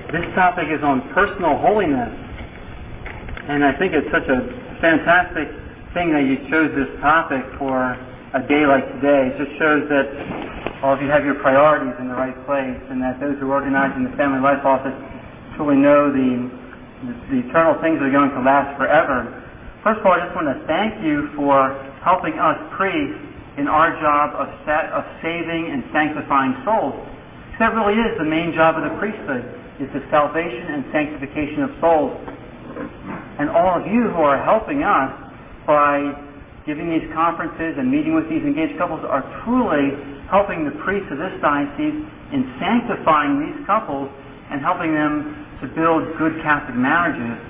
This topic is on personal holiness, and I think it's such a fantastic thing that you chose this topic for a day like today. It just shows that all of you have your priorities in the right place, and that those who are organizing the Family Life Office truly know the eternal things that are going to last forever. First of all, I just want to thank you for helping us priests in our job of saving and sanctifying souls. That really is the main job of the priesthood, is the salvation and sanctification of souls. And all of you who are helping us by giving these conferences and meeting with these engaged couples are truly helping the priests of this diocese in sanctifying these couples and helping them to build good Catholic marriages,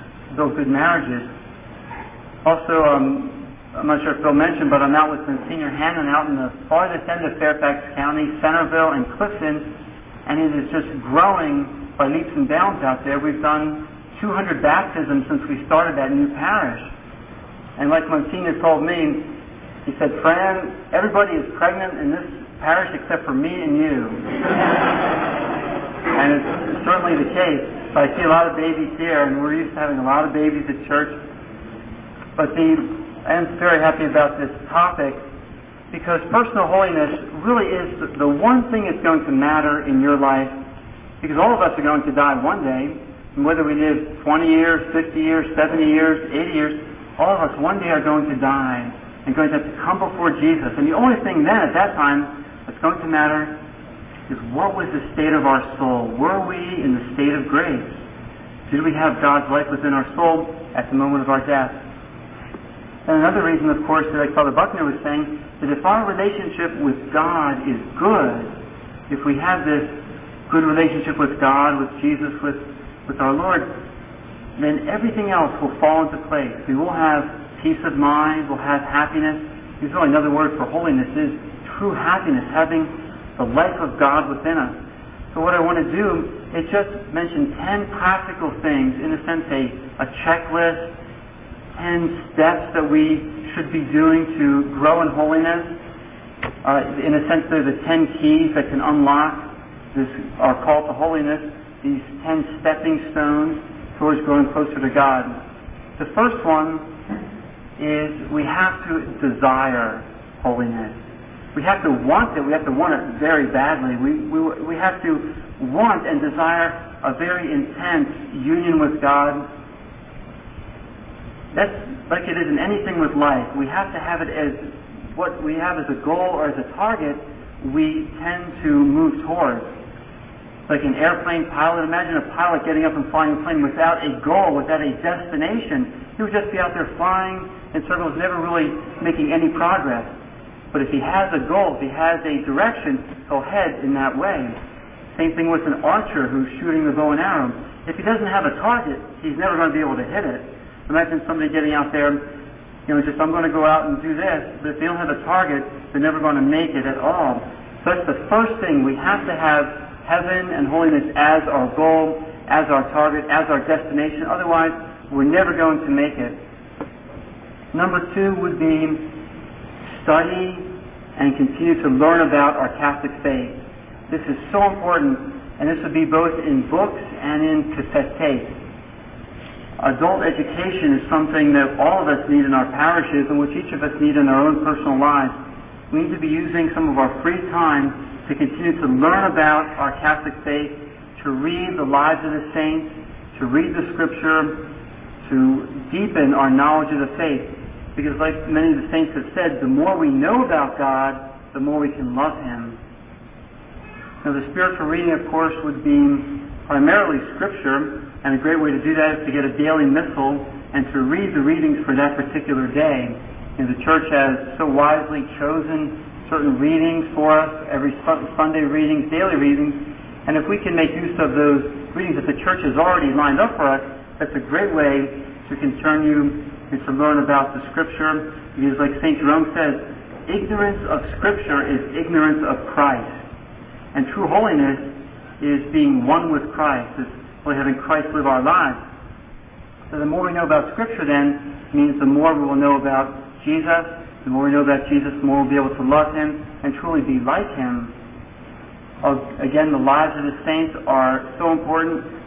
Also, I'm not sure if Bill mentioned, but I'm out with Monsignor Hannon out in the farthest end of Fairfax County, Centerville and Clifton, and it is just growing by leaps and bounds out there. We've done 200 baptisms since we started that new parish. And like Monsignor told me, he said, "Fran, everybody is pregnant in this parish except for me and you." And it's certainly the case. So I see a lot of babies here, and we're used to having a lot of babies at church. But I am very happy about this topic because personal holiness really is the one thing that's going to matter in your life, because all of us are going to die one day, and whether we live 20 years, 50 years, 70 years, 80 years, all of us one day are going to die and going to have to come before Jesus. And the only thing then at that time that's going to matter is what was the state of our soul? Were we in the state of grace? Did we have God's life within our soul at the moment of our death? And another reason, of course, that like Father Buckner was saying, that if our relationship with God is good, if we have this good relationship with God, with Jesus, with our Lord, then everything else will fall into place. We will have peace of mind, we'll have happiness. There's really another word for holiness is true happiness, having the life of God within us. So what I want to do is just mention 10 practical things, in a sense a checklist, 10 steps that we should be doing to grow in holiness. In a sense, they're the 10 keys that can unlock our call to holiness, these 10 stepping stones towards growing closer to God. The first one is we have to desire holiness. We have to want it. We have to want it very badly. We have to want and desire a very intense union with God. That's like it is in anything with life. We have to have it as what we have as a goal or as a target we tend to move towards. Like an airplane pilot, imagine a pilot getting up and flying a plane without a goal, without a destination. He would just be out there flying in circles, never really making any progress. But if he has a goal, if he has a direction, he'll head in that way. Same thing with an archer who's shooting the bow and arrow. If he doesn't have a target, he's never going to be able to hit it. Imagine somebody getting out there, just I'm going to go out and do this, but if they don't have a target, they're never going to make it at all. So that's the first thing. We have to have heaven and holiness as our goal, as our target, as our destination. Otherwise, we're never going to make it. Number 2 would be study and continue to learn about our Catholic faith. This is so important, and this would be both in books and in cassette tapes. Adult education is something that all of us need in our parishes and which each of us need in our own personal lives. We need to be using some of our free time to continue to learn about our Catholic faith, to read the lives of the saints, to read the Scripture, to deepen our knowledge of the faith. Because like many of the saints have said, the more we know about God, the more we can love Him. Now the spiritual reading, of course, would be primarily Scripture, and a great way to do that is to get a daily missal and to read the readings for that particular day. And the Church has so wisely chosen certain readings for us, every Sunday readings, daily readings, and if we can make use of those readings that the Church has already lined up for us, that's a great way to continue to learn about the Scripture. Because like St. Jerome says, ignorance of Scripture is ignorance of Christ. And true holiness is being one with Christ, is really having Christ live our lives. So the more we know about Scripture then means the more we will know about Jesus. The more we know about Jesus, the more we'll be able to love Him and truly be like Him. Again, the lives of the saints are so important.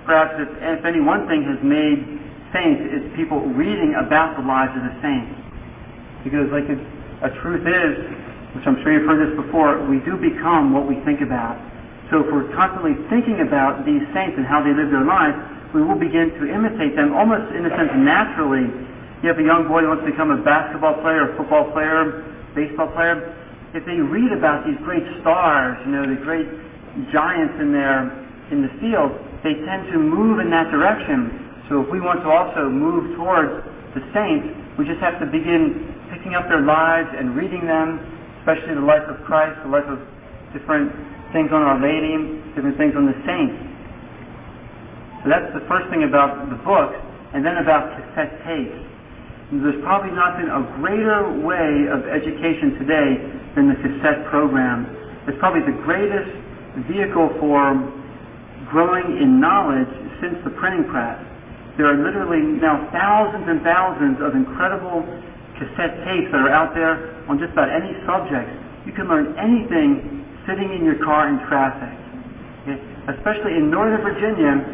perhaps if any one thing has made saints, it's people reading about the lives of the saints. Because like a truth is, which I'm sure you've heard this before, we do become what we think about. So if we're constantly thinking about these saints and how they live their lives, we will begin to imitate them almost in a sense naturally. You have a young boy who wants to become a basketball player, a football player, baseball player. If they read about these great stars, the great giants in the field, they tend to move in that direction. So if we want to also move towards the saints, we just have to begin picking up their lives and reading them, especially the life of Christ, the life of different things on Our Lady, different things on the saints. So that's the first thing about the book, and then about cassette tapes. There's probably not been a greater way of education today than the cassette program. It's probably the greatest vehicle for growing in knowledge since the printing press. There are literally now thousands and thousands of incredible cassette tapes that are out there on just about any subject. You can learn anything sitting in your car in traffic. Okay? Especially in Northern Virginia.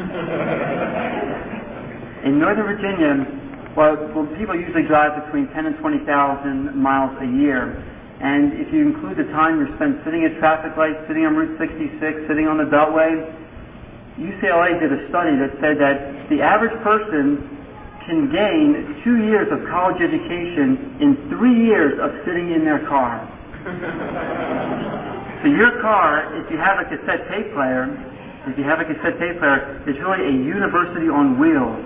In Northern Virginia, well, people usually drive between 10 and 20,000 miles a year. And if you include the time you spend sitting at traffic lights, sitting on Route 66, sitting on the Beltway, UCLA did a study that said that the average person can gain 2 years of college education in 3 years of sitting in their car. So your car, if you have a cassette tape player, is really a university on wheels.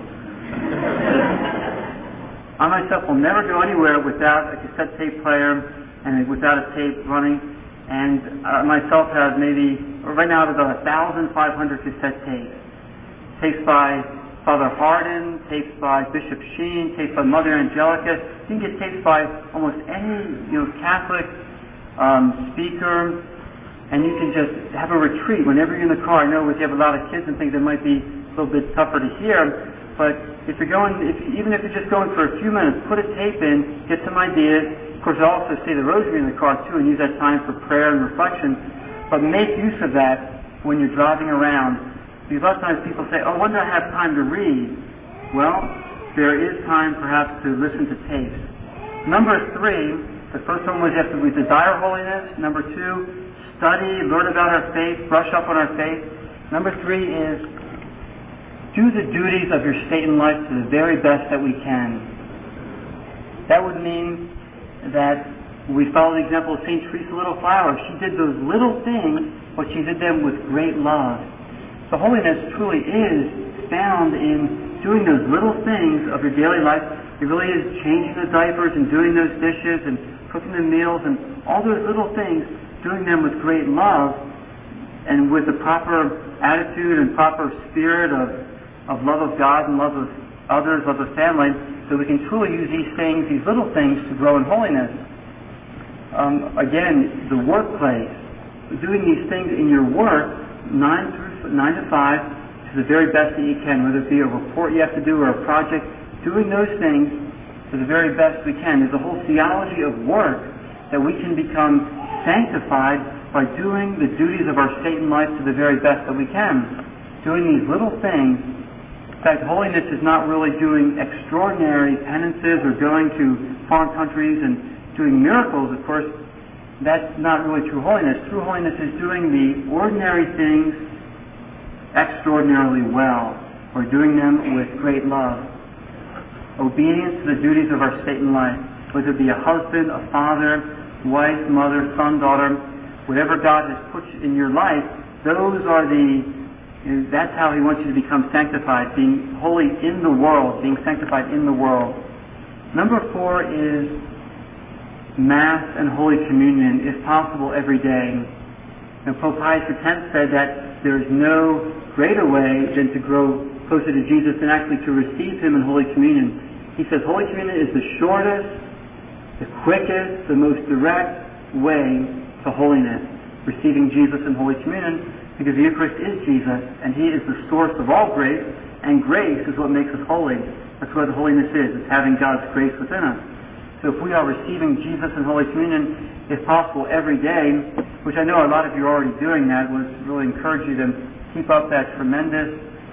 I myself will never go anywhere without a cassette tape player and without a tape running. And myself have maybe, right now, about 1,500 cassette tapes. Tapes by Father Hardin, tapes by Bishop Sheen, tapes by Mother Angelica. You can get tapes by almost any Catholic speaker, and you can just have a retreat whenever you're in the car. I know if you have a lot of kids and things, it might be a little bit tougher to hear. But if you're even if you're just going for a few minutes, put a tape in, get some ideas. Of course, I also say the rosary in the car too, and use that time for prayer and reflection. But make use of that when you're driving around. Because a lot of times people say, "Oh, when do I have time to read?" Well, there is time perhaps to listen to tapes. Number 3, the first one was we desire holiness. Number 2, study, learn about our faith, brush up on our faith. Number 3 is do the duties of your state in life to the very best that we can. That would mean that we follow the example of St. Teresa Little Flower. She did those little things, but she did them with great love. So holiness truly is found in doing those little things of your daily life. It really is changing the diapers and doing those dishes and cooking the meals and all those little things, doing them with great love and with the proper attitude and proper spirit of love of God and love of others, love of family, so we can truly use these things, these little things, to grow in holiness. Again, the workplace, doing these things in your work, 9 to 5, to the very best that you can, whether it be a report you have to do or a project, doing those things to the very best we can. There's a whole theology of work that we can become sanctified by doing the duties of our state in life to the very best that we can. Doing these little things. In fact, holiness is not really doing extraordinary penances or going to foreign countries and doing miracles. Of course, that's not really true holiness. True holiness is doing the ordinary things extraordinarily well, or doing them with great love. Obedience to the duties of our state in life, whether it be a husband, a father, wife, mother, son, daughter, whatever God has put in your life, that's how He wants you to become sanctified, being holy in the world, being sanctified in the world. Number 4 is Mass and Holy Communion, if possible, every day. Now, Pope Pius X said that there is no greater way than to grow closer to Jesus than actually to receive Him in Holy Communion. He says Holy Communion is the shortest, the quickest, the most direct way to holiness, receiving Jesus in Holy Communion, because the Eucharist is Jesus, and He is the source of all grace, and grace is what makes us holy. That's what the holiness is. It's having God's grace within us. So if we are receiving Jesus in Holy Communion, if possible, every day, which I know a lot of you are already doing that, would really encourage you to keep up that tremendous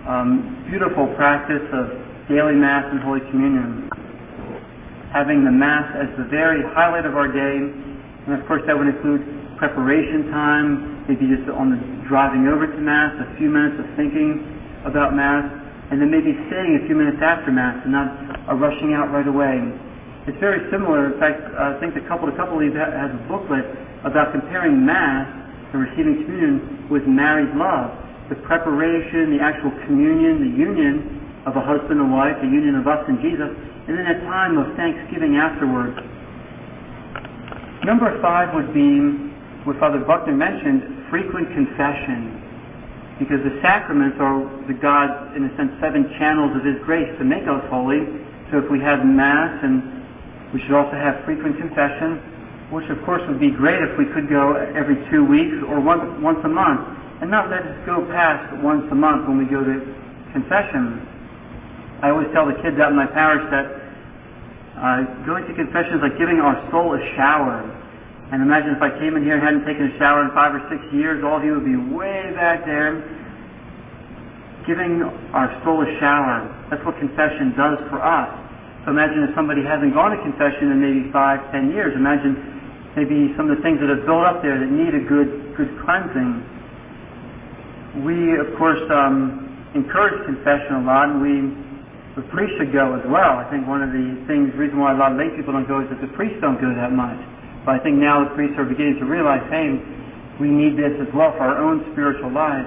beautiful practice of daily Mass and Holy Communion. Having the Mass as the very highlight of our day, and of course that would include preparation time, maybe just on the driving over to Mass, a few minutes of thinking about Mass, and then maybe staying a few minutes after Mass and not rushing out right away. It's very similar. In fact, I think the couple of you has a booklet about comparing Mass and receiving communion with married love. The preparation, the actual communion, the union of a husband and wife, the union of us and Jesus, and then a time of thanksgiving afterwards. Number 5 would be what Father Buckner mentioned, frequent confession. Because the sacraments are the God's, in a sense, 7 channels of His grace to make us holy. So if we have Mass, and we should also have frequent confession, which of course would be great if we could go every 2 weeks or once a month, and not let us go past once a month when we go to confession. I always tell the kids out in my parish that going to confession is like giving our soul a shower. And imagine if I came in here and hadn't taken a shower in 5 or 6 years, all of you would be way back there giving our soul a shower. That's what confession does for us. So imagine if somebody hasn't gone to confession in maybe 5, 10 years. Imagine maybe some of the things that have built up there that need a good cleansing. We, of course, encourage confession a lot, and the priest should go as well. I think one of the reason why a lot of lay people don't go is that the priests don't go that much. But I think now the priests are beginning to realize, hey, we need this as well for our own spiritual lives.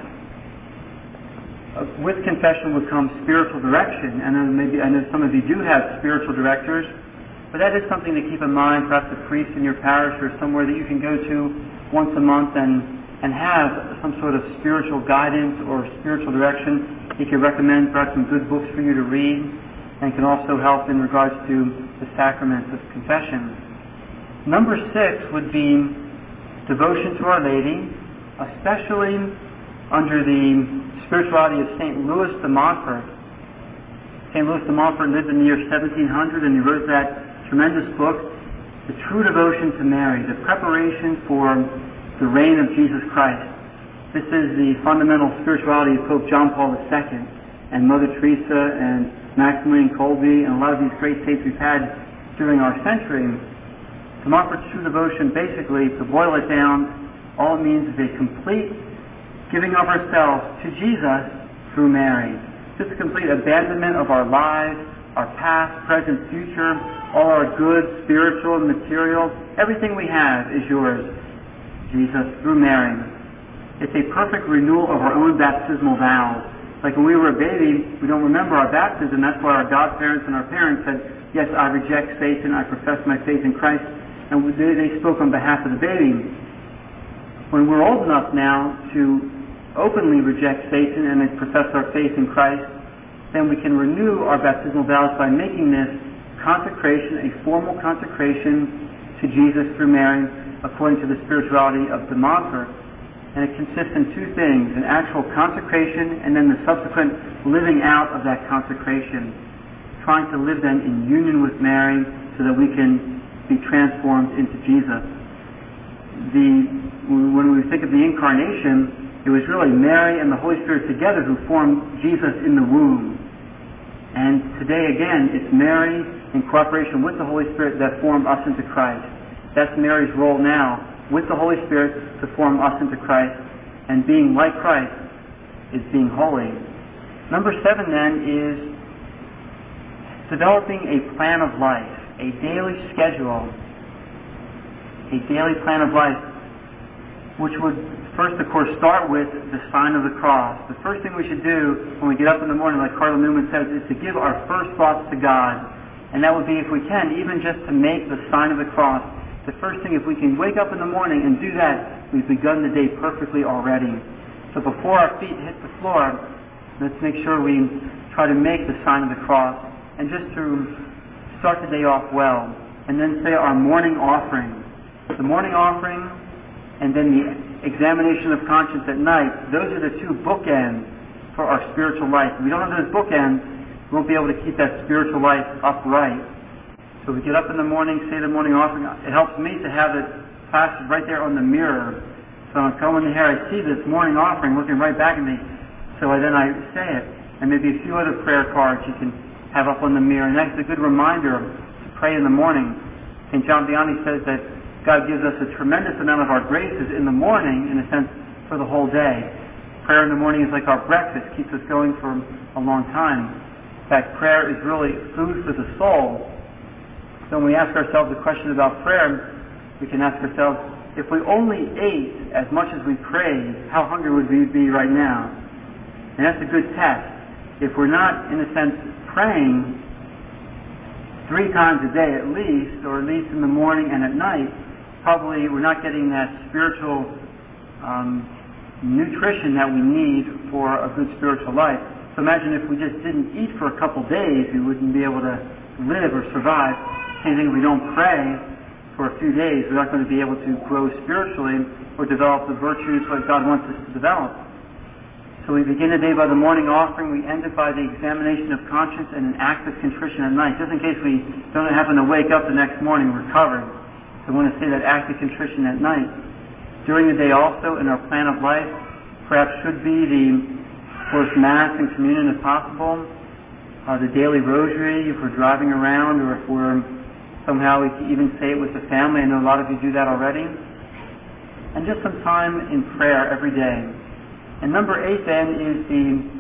With confession would come spiritual direction, and I know some of you do have spiritual directors, but that is something to keep in mind. Perhaps a priest in your parish or somewhere that you can go to once a month and have some sort of spiritual guidance or spiritual direction. He can recommend perhaps some good books for you to read, and can also help in regards to the sacraments of confession. Number 6 would be devotion to Our Lady, especially under the spirituality of St. Louis de Montfort. St. Louis de Montfort lived in the year 1700, and he wrote that tremendous book, The True Devotion to Mary, the preparation for the reign of Jesus Christ. This is the fundamental spirituality of Pope John Paul II and Mother Teresa and Maximilian Kolbe and a lot of these great saints we've had during our century. De Montfort's true devotion, basically, to boil it down, all it means is a complete giving of ourselves to Jesus through Mary. Just a complete abandonment of our lives, our past, present, future, all our goods, spiritual, material, everything we have is yours, Jesus, through Mary. It's a perfect renewal of our own baptismal vows. Like when we were a baby, we don't remember our baptism. That's why our godparents and our parents said, yes, I reject Satan, I profess my faith in Christ. And they spoke on behalf of the baby. When we're old enough now to openly reject Satan and profess our faith in Christ, then we can renew our baptismal vows by making this consecration, a formal consecration to Jesus through Mary, according to the spirituality of de Montfort. And it consists in 2 things, an actual consecration and then the subsequent living out of that consecration. Trying to live then in union with Mary so that we can be transformed into Jesus. When we think of the Incarnation, it was really Mary and the Holy Spirit together who formed Jesus in the womb. And today again, it's Mary in cooperation with the Holy Spirit that formed us into Christ. That's Mary's role now, with the Holy Spirit to form us into Christ. And being like Christ is being holy. Number 7 then is developing a plan of life, a daily schedule, a daily plan of life, which would first, of course, start with the sign of the cross. The first thing we should do when we get up in the morning, like Cardinal Newman says, is to give our first thoughts to God. And that would be, if we can, even just to make the sign of the cross. The first thing, if we can wake up in the morning and do that, we've begun the day perfectly already. So before our feet hit the floor, let's make sure we try to make the sign of the cross. And just to start the day off well. And then say our morning offering. The morning offering and then the examination of conscience at night, those are the 2 bookends for our spiritual life. If we don't have those bookends, we won't be able to keep that spiritual life upright. So we get up in the morning, say the morning offering. It helps me to have it plastered right there on the mirror. So I'm combing the hair, I see this morning offering looking right back at me. So then I say it. and maybe a few other prayer cards you can have up on the mirror. And that's a good reminder to pray in the morning. St. John Vianney says that God gives us a tremendous amount of our graces in the morning, in a sense, for the whole day. Prayer in the morning is like our breakfast, keeps us going for a long time. In fact, prayer is really food for the soul. So when we ask ourselves the question about prayer, we can ask ourselves, if we only ate as much as we prayed, how hungry would we be right now? And that's a good test. If we're not, in a sense, praying 3 times a day at least, or at least in the morning and at night, probably we're not getting that spiritual nutrition that we need for a good spiritual life. So imagine if we just didn't eat for a couple days, we wouldn't be able to live or survive. Same thing, if we don't pray for a few days, we're not going to be able to grow spiritually or develop the virtues that God wants us to develop. So we begin the day by the morning offering, we end it by the examination of conscience and an act of contrition at night, just in case we don't happen to wake up the next morning recovered. So we want to say that act of contrition at night. During the day also, in our plan of life, perhaps should be the first Mass and Communion if possible, the daily rosary if we're driving around, or if we're somehow we can even say it with the family. I know a lot of you do that already. And just some time in prayer every day. And number 8 then is the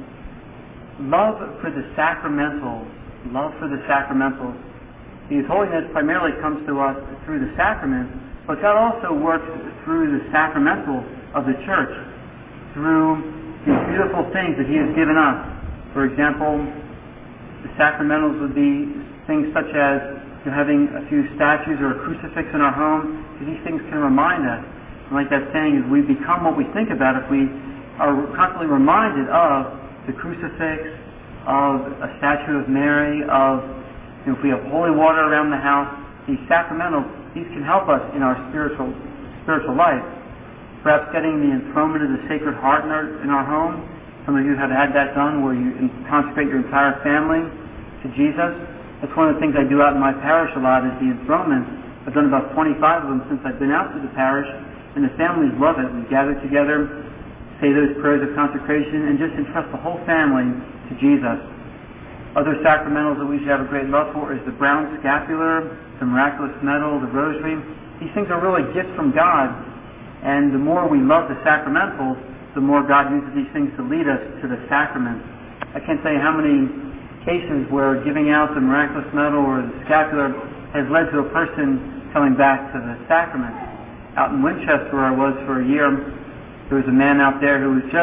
love for the sacramentals. Love for the sacramentals. Because holiness primarily comes to us through the sacraments, but God also works through the sacramentals of the Church, through these beautiful things that He has given us. For example, the sacramentals would be things such as having a few statues or a crucifix in our home. These things can remind us. And like that saying is, we become what we think about. If we are constantly reminded of the crucifix, of a statue of Mary, of if we have holy water around the house, these sacramentals, these can help us in our spiritual life. Perhaps getting the enthronement of the Sacred Heart in our home. Some of you have had that done, where you consecrate your entire family to Jesus. That's one of the things I do out in my parish a lot, is the enthronement. I've done about 25 of them since I've been out to the parish, and the families love it. We gather together, say those prayers of consecration, and just entrust the whole family to Jesus. Other sacramentals that we should have a great love for is the brown scapular, the miraculous medal, the rosary. These things are really gifts from God, and the more we love the sacramentals, the more God uses these things to lead us to the sacraments. I can't tell you how many cases where giving out the miraculous medal or the scapular has led to a person coming back to the sacraments. Out in Winchester, where I was for a year, there was a man out there who was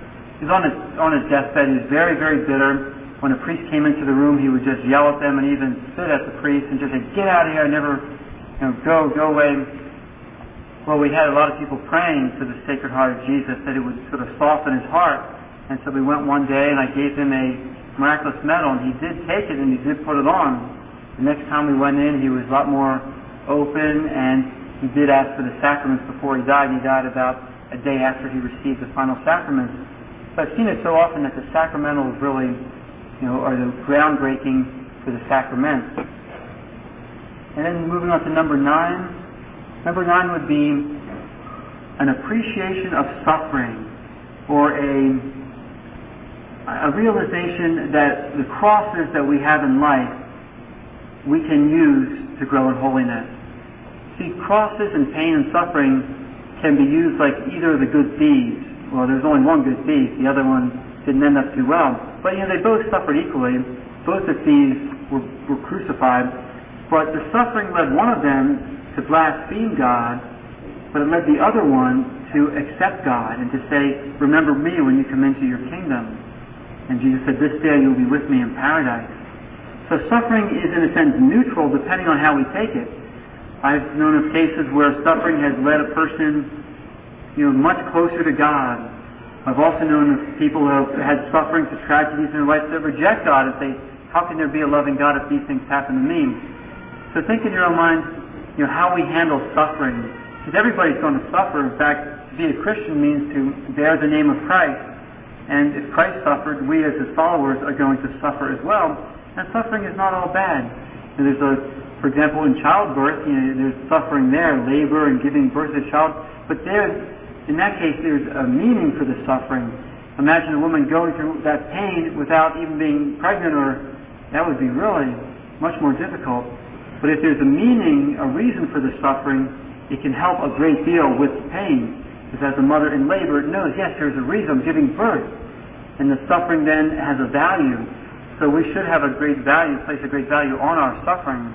on his deathbed. He was very, very bitter. When a priest came into the room, he would just yell at them and even spit at the priest and just say, "Get out of here, never, go away." Well, we had a lot of people praying to the Sacred Heart of Jesus that it would sort of soften his heart. And so we went one day and I gave him a miraculous medal, and he did take it and he did put it on. The next time we went in, he was a lot more open, and he did ask for the sacraments before he died. He died about a day after he received the final sacraments. So I've seen it so often that the sacramentals really are the groundbreaking for the sacraments. And then moving on to number 9. Number 9 would be an appreciation of suffering, or a realization that the crosses that we have in life we can use to grow in holiness. See, crosses and pain and suffering can be used like either of the good thieves. Well, there's only one good thief. The other one didn't end up too well. But they both suffered equally. Both the thieves were crucified. But the suffering led one of them to blaspheme God, but it led the other one to accept God and to say, "Remember me when you come into your kingdom." And Jesus said, "This day you'll be with me in paradise." So suffering is, in a sense, neutral depending on how we take it. I've known of cases where suffering has led a person, much closer to God. I've also known of people who have had sufferings or tragedies in their life that reject God and say, "How can there be a loving God if these things happen to me?" So think in your own mind, how we handle suffering. Because everybody's going to suffer. In fact, to be a Christian means to bear the name of Christ. And if Christ suffered, we as His followers are going to suffer as well. And suffering is not all bad. For example, in childbirth, there's suffering there, labor and giving birth to a child. But in that case, there's a meaning for the suffering. Imagine a woman going through that pain without even being pregnant, or that would be really much more difficult. But if there's a meaning, a reason for the suffering, it can help a great deal with pain. Because as a mother in labor knows, yes, there's a reason I'm giving birth. And the suffering then has a value. So we should have a great value, place a great value on our suffering.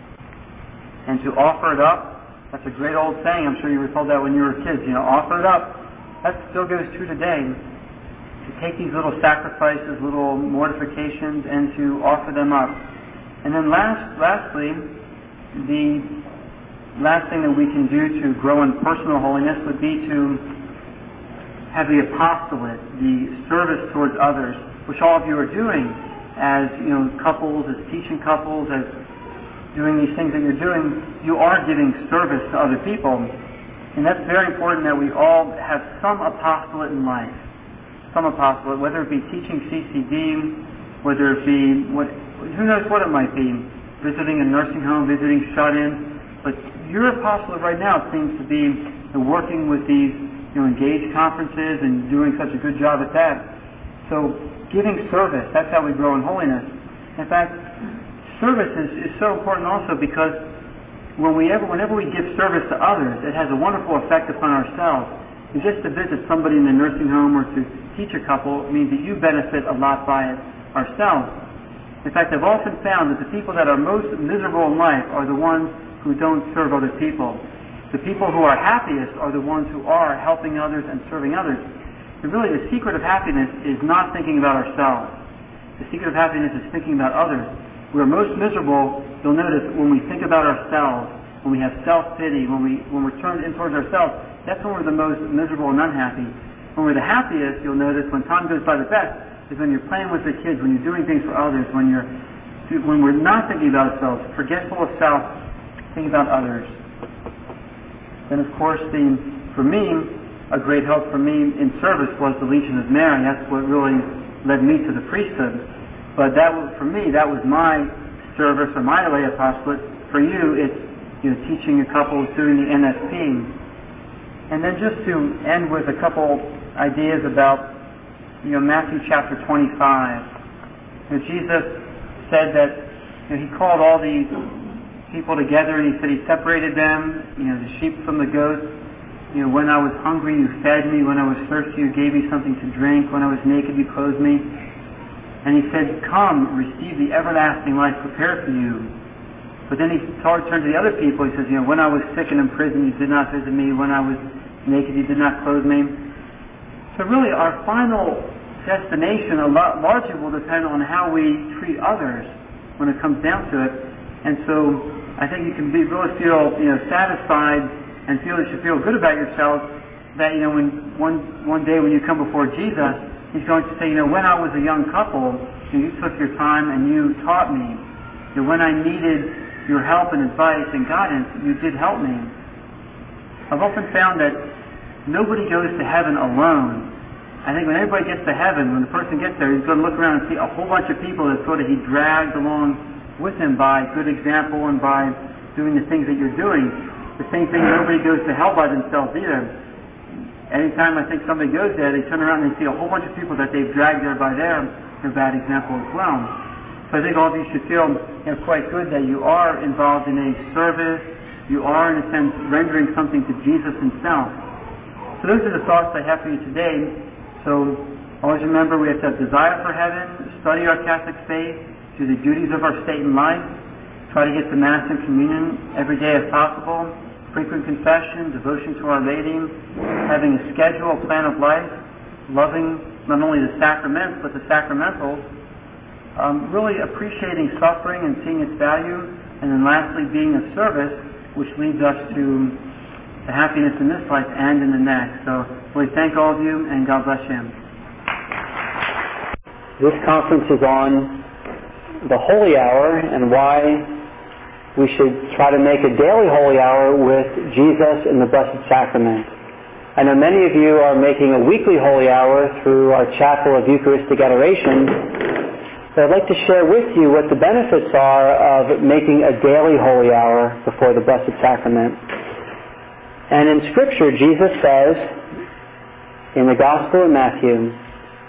And to offer it up, that's a great old saying. I'm sure you were told that when you were kids. Offer it up. That still goes true today. To take these little sacrifices, little mortifications, and to offer them up. And then lastly, the last thing that we can do to grow in personal holiness would be to have the apostolate, the service towards others, which all of you are doing as couples, as teaching couples, as doing these things that you're doing. You are giving service to other people. And that's very important that we all have some apostolate in life. Some apostolate, whether it be teaching CCD, whether it be who knows what it might be, visiting a nursing home, visiting shut-ins. But your apostolate right now seems to be working with these engaged conferences and doing such a good job at that. So giving service, that's how we grow in holiness. In fact, service is so important also because whenever we give service to others, it has a wonderful effect upon ourselves. And just to visit somebody in the nursing home or to teach a couple means that you benefit a lot by it ourselves. In fact, I've often found that the people that are most miserable in life are the ones who don't serve other people. The people who are happiest are the ones who are helping others and serving others. And really, the secret of happiness is not thinking about ourselves. The secret of happiness is thinking about others. We're most miserable, you'll notice, when we think about ourselves, when we have self-pity, when we're turned in towards ourselves. That's when we're the most miserable and unhappy. When we're the happiest, you'll notice, when time goes by the best, is when you're playing with the kids, when you're doing things for others, when we're not thinking about ourselves, forgetful of self, thinking about others. Then, of course, for me, a great help for me in service was the Legion of Mary. That's what really led me to the priesthood. But for me, that was my service or my lay apostolate. For you, it's teaching a couple, doing the NSP. And then just to end with a couple ideas about Matthew chapter 25. Jesus said that he called all these people together and he said he separated them, the sheep from the goats. When I was hungry, you fed me. When I was thirsty, you gave me something to drink. When I was naked, you clothed me. And he said, come, receive the everlasting life prepared for you. But then he turned to the other people. He says, when I was sick and in prison, you did not visit me. When I was naked, you did not clothe me. So really, our final destination largely will depend on how we treat others when it comes down to it. And so I think you can really feel satisfied and you should feel good about yourself that when one day when you come before Jesus, he's going to say, when I was a young couple, you took your time and you taught me. When I needed your help and advice and guidance, you did help me. I've often found that nobody goes to heaven alone. I think when everybody gets to heaven, when the person gets there, he's going to look around and see a whole bunch of people that sort of he dragged along with him by good example and by doing the things that you're doing. The same thing, nobody goes to hell by themselves either. Anytime I think somebody goes there, they turn around and they see a whole bunch of people that they've dragged there by their bad example as well. So I think all of you should feel quite good that you are involved in a service. You are, in a sense, rendering something to Jesus himself. So those are the thoughts I have for you today. So always remember we have to have desire for heaven, study our Catholic faith, do the duties of our state and life, try to get to Mass and Communion every day if possible, frequent confession, devotion to Our Lady, having a schedule, a plan of life, loving not only the sacraments but the sacramentals, really appreciating suffering and seeing its value, and then lastly being of service, which leads us to the happiness in this life and in the next. So we thank all of you and God bless you. This conference is on the Holy Hour and why we should try to make a daily Holy Hour with Jesus in the Blessed Sacrament. I know many of you are making a weekly Holy Hour through our Chapel of Eucharistic Adoration. So I'd like to share with you what the benefits are of making a daily Holy Hour before the Blessed Sacrament. And in Scripture, Jesus says, in the Gospel of Matthew,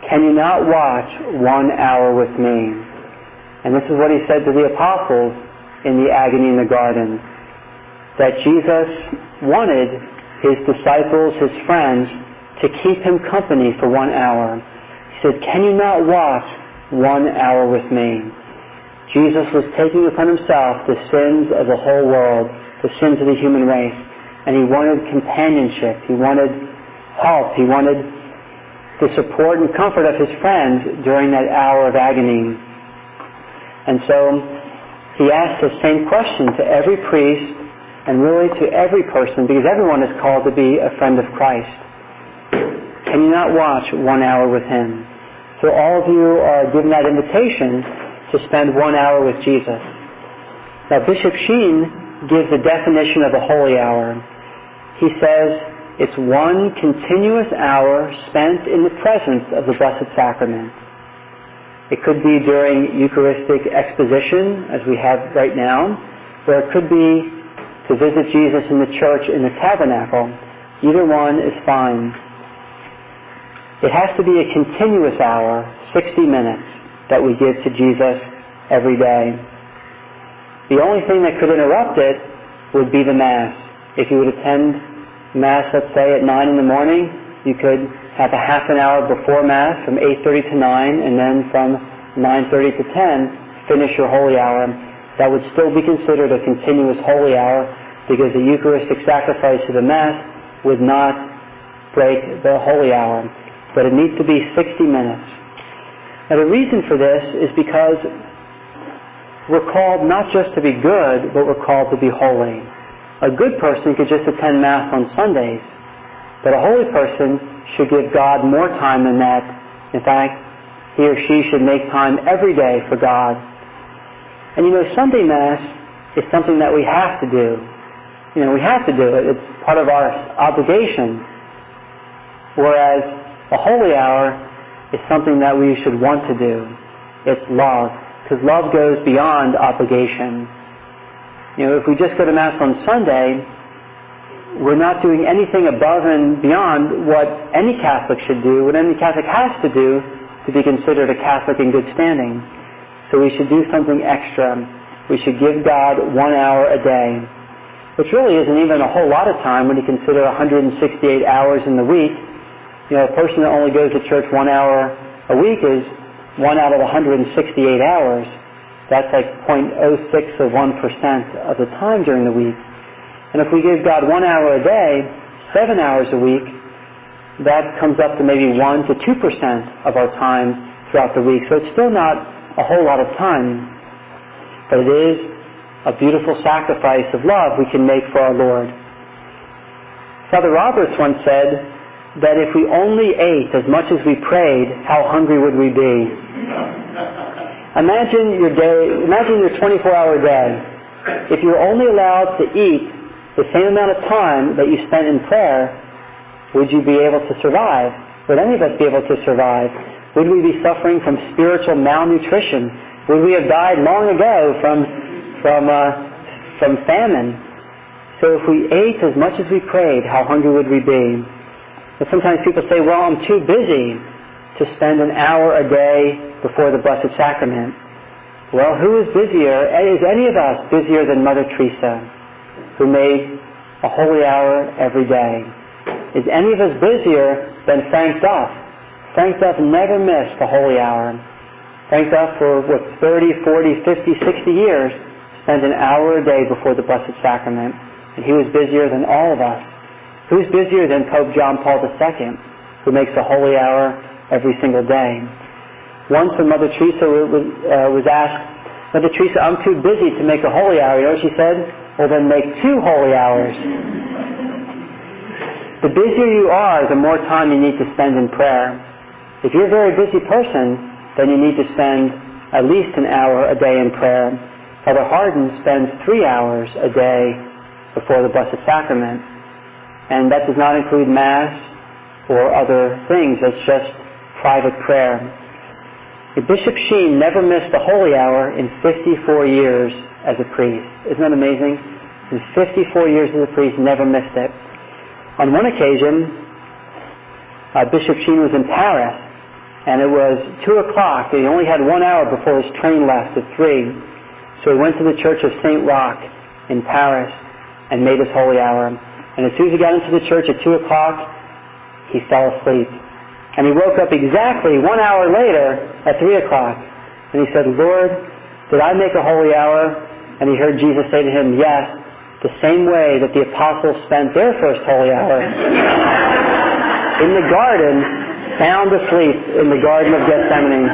"Can you not watch 1 hour with me?" And this is what he said to the apostles in the agony in the garden, that Jesus wanted his disciples, his friends, to keep him company for 1 hour. He said, "Can you not watch 1 hour with me?" Jesus was taking upon himself the sins of the whole world, the sins of the human race, and he wanted companionship, he wanted help, he wanted the support and comfort of his friends during that hour of agony. And so he asked the same question to every priest and really to every person, because everyone is called to be a friend of Christ. Can you not watch 1 hour with him? So all of you are given that invitation to spend 1 hour with Jesus. Now Bishop Sheen gives a definition of a holy hour. He says it's one continuous hour spent in the presence of the Blessed Sacrament. It could be during Eucharistic exposition, as we have right now, or it could be to visit Jesus in the church in the tabernacle. Either one is fine. It has to be a continuous hour, 60 minutes, that we give to Jesus every day. The only thing that could interrupt it would be the Mass. If you would attend Mass, let's say, at 9 in the morning, you could have a half an hour before Mass from 8:30 to 9, and then from 9:30 to 10, finish your holy hour. That would still be considered a continuous holy hour, because the Eucharistic sacrifice of the Mass would not break the holy hour. But it needs to be 60 minutes. Now the reason for this is because we're called not just to be good, but we're called to be holy. A good person could just attend Mass on Sundays, but a holy person should give God more time than that. In fact, he or she should make time every day for God. And Sunday Mass is something that we have to do. We have to do it. It's part of our obligation. Whereas a holy hour is something that we should want to do. It's love. Because love goes beyond obligation. If we just go to Mass on Sunday, we're not doing anything above and beyond what any Catholic should do, what any Catholic has to do to be considered a Catholic in good standing. So we should do something extra. We should give God 1 hour a day, which really isn't even a whole lot of time when you consider 168 hours in the week. A person that only goes to church 1 hour a week is 1 out of 168 hours. That's like 0.06 of 1% of the time during the week. And if we give God 1 hour a day, 7 hours a week, that comes up to maybe 1 to 2% of our time throughout the week. So it's still not a whole lot of time. But it is a beautiful sacrifice of love we can make for our Lord. Father Roberts once said that if we only ate as much as we prayed, how hungry would we be? Imagine your 24-hour day. If you're only allowed to eat the same amount of time that you spent in prayer, would you be able to survive? Would any of us be able to survive? Would we be suffering from spiritual malnutrition? Would we have died long ago from famine? So if we ate as much as we prayed, how hungry would we be? But sometimes people say, well, I'm too busy to spend an hour a day before the Blessed Sacrament. Well, who is busier? Is any of us busier than Mother Teresa, who made a holy hour every day? Is any of us busier than Frank Duff? Frank Duff never missed a holy hour. Frank Duff, for 30, 40, 50, 60 years, spent an hour a day before the Blessed Sacrament. And he was busier than all of us. Who's busier than Pope John Paul II, who makes a holy hour every single day? Once when Mother Teresa was asked, Mother Teresa, I'm too busy to make a holy hour. You know what she said? Well, then make 2 holy hours. The busier you are, the more time you need to spend in prayer. If you're a very busy person, then you need to spend at least an hour a day in prayer. Father Hardin spends 3 hours a day before the Blessed Sacrament. And that does not include Mass or other things. That's just private prayer. Bishop Sheen never missed a holy hour in 54 years as a priest. Isn't that amazing? In 54 years as a priest, never missed it. On one occasion, Bishop Sheen was in Paris, And it was 2 o'clock, and he only had 1 hour before his train left at 3. So he went to the Church of St. Roch in Paris and made his holy hour. And as soon as he got into the church at 2 o'clock, he fell asleep. And he woke up exactly 1 hour later at 3 o'clock. And he said, Lord, did I make a holy hour? And he heard Jesus say to him, yes, the same way that the apostles spent their first holy hour in the garden, sound asleep in the Garden of Gethsemane.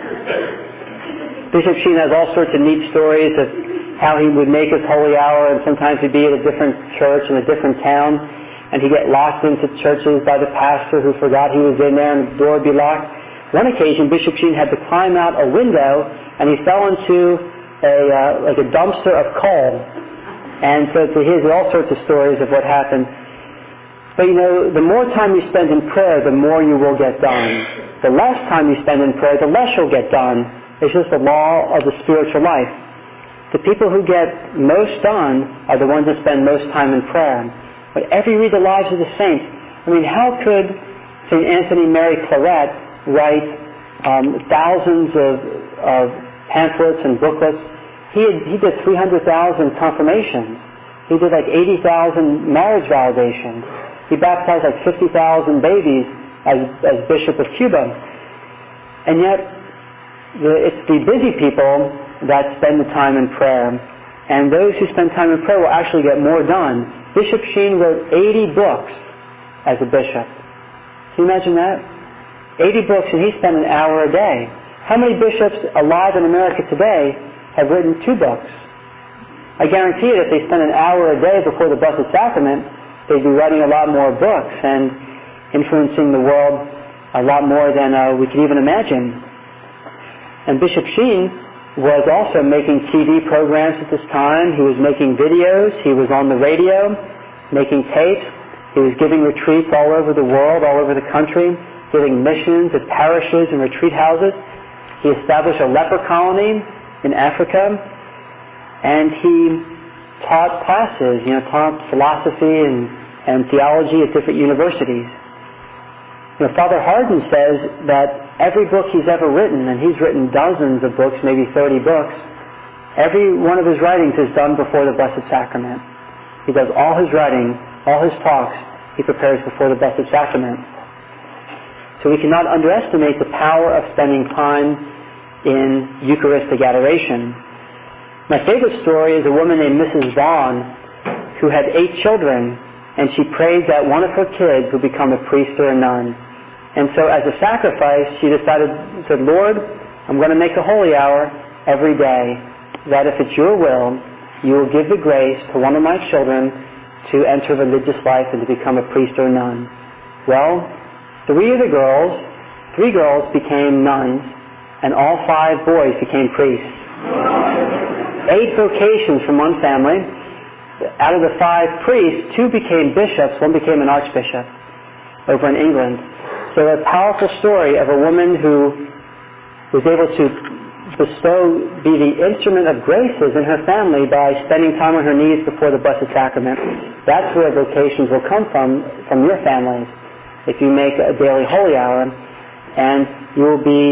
Bishop Sheen has all sorts of neat stories of how he would make his holy hour, and sometimes he'd be at a different church in a different town, and he'd get locked into churches by the pastor who forgot he was in there, and the door would be locked. One occasion, Bishop Sheen had to climb out a window, and he fell into a dumpster of coal. And so he has all sorts of stories of what happened. But the more time you spend in prayer, the more you will get done. The less time you spend in prayer, the less you'll get done. It's just the law of the spiritual life. The people who get most done are the ones that spend most time in prayer. But if you read the lives of the saints, how could St. Anthony Mary Claret write thousands of pamphlets and booklets? He did 300,000 confirmations. He did like 80,000 marriage validations. He baptized like 50,000 babies as Bishop of Cuba. And yet, it's the busy people that spend the time in prayer. And those who spend time in prayer will actually get more done. Bishop Sheen wrote 80 books as a bishop. Can you imagine that? 80 books, and he spent an hour a day. How many bishops alive in America today have written 2 books? I guarantee you that if they spent an hour a day before the Blessed Sacrament, they'd be writing a lot more books and influencing the world a lot more than we could even imagine. And Bishop Sheen was also making TV programs at this time. He was making videos. He was on the radio, making tapes. He was giving retreats all over the world, all over the country, giving missions at parishes and retreat houses. He established a leper colony in Africa, and he taught classes, taught philosophy and theology at different universities. Father Hardon says that every book he's ever written, and he's written dozens of books, maybe 30 books, every one of his writings is done before the Blessed Sacrament. He does all his writing, all his talks, he prepares before the Blessed Sacrament. So we cannot underestimate the power of spending time in Eucharistic adoration. My favorite story is a woman named Mrs. Vaughn who had 8 children, and she prayed that one of her kids would become a priest or a nun. And so as a sacrifice, she said, Lord, I'm going to make a holy hour every day, that if it's your will, you will give the grace to one of my children to enter religious life and to become a priest or a nun. Well, 3 girls became nuns, and all 5 boys became priests. 8 vocations from one family. Out of the 5 priests, 2 became bishops, 1 became an archbishop over in England. So a powerful story of a woman who was able to be the instrument of graces in her family by spending time on her knees before the Blessed Sacrament. That's where vocations will come from your families. If you make a daily holy hour, and you will be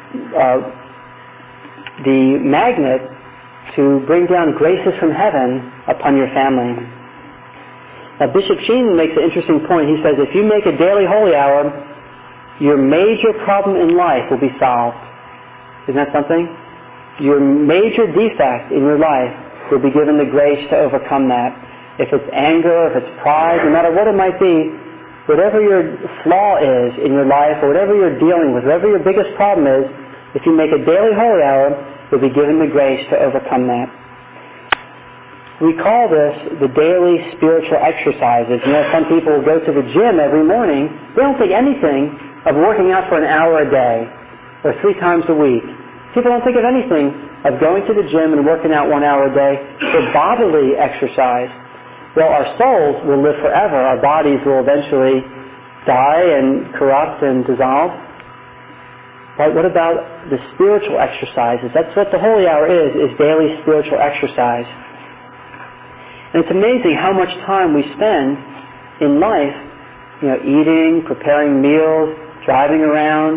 the magnet to bring down graces from heaven upon your family. Now, Bishop Sheen makes an interesting point. He says, if you make a daily holy hour, your major problem in life will be solved. Isn't that something? Your major defect in your life will be given the grace to overcome that. If it's anger, if it's pride, no matter what it might be, whatever your flaw is in your life, or whatever you're dealing with, whatever your biggest problem is, if you make a daily holy hour, you'll be given the grace to overcome that. We call this the daily spiritual exercises. Some people go to the gym every morning. They don't think anything of working out for an hour a day or 3 times a week. People don't think of anything of going to the gym and working out 1 hour a day for bodily exercise. Well, our souls will live forever. Our bodies will eventually die and corrupt and dissolve. But what about the spiritual exercises? That's what the holy hour is daily spiritual exercise. And it's amazing how much time we spend in life, eating, preparing meals, driving around,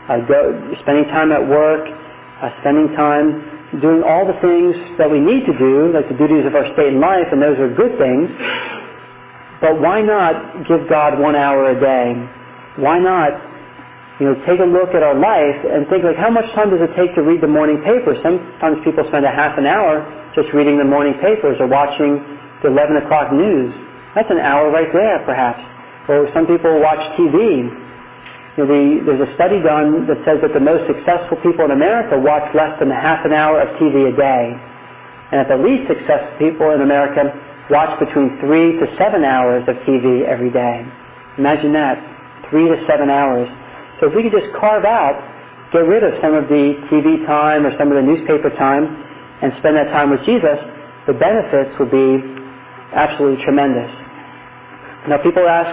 spending time at work, spending time doing all the things that we need to do, like the duties of our state and life, and those are good things. But why not give God 1 hour a day? Why not, take a look at our life and think, how much time does it take to read the morning paper? Sometimes people spend a half an hour just reading the morning papers or watching the 11 o'clock news. That's an hour right there, perhaps. Or some people watch TV. There's a study done that says that the most successful people in America watch less than a half an hour of TV a day. And that the least successful people in America watch between 3 to 7 hours of TV every day. Imagine that, 3 to 7 hours. So if we could just get rid of some of the TV time or some of the newspaper time and spend that time with Jesus, the benefits would be absolutely tremendous. Now people ask,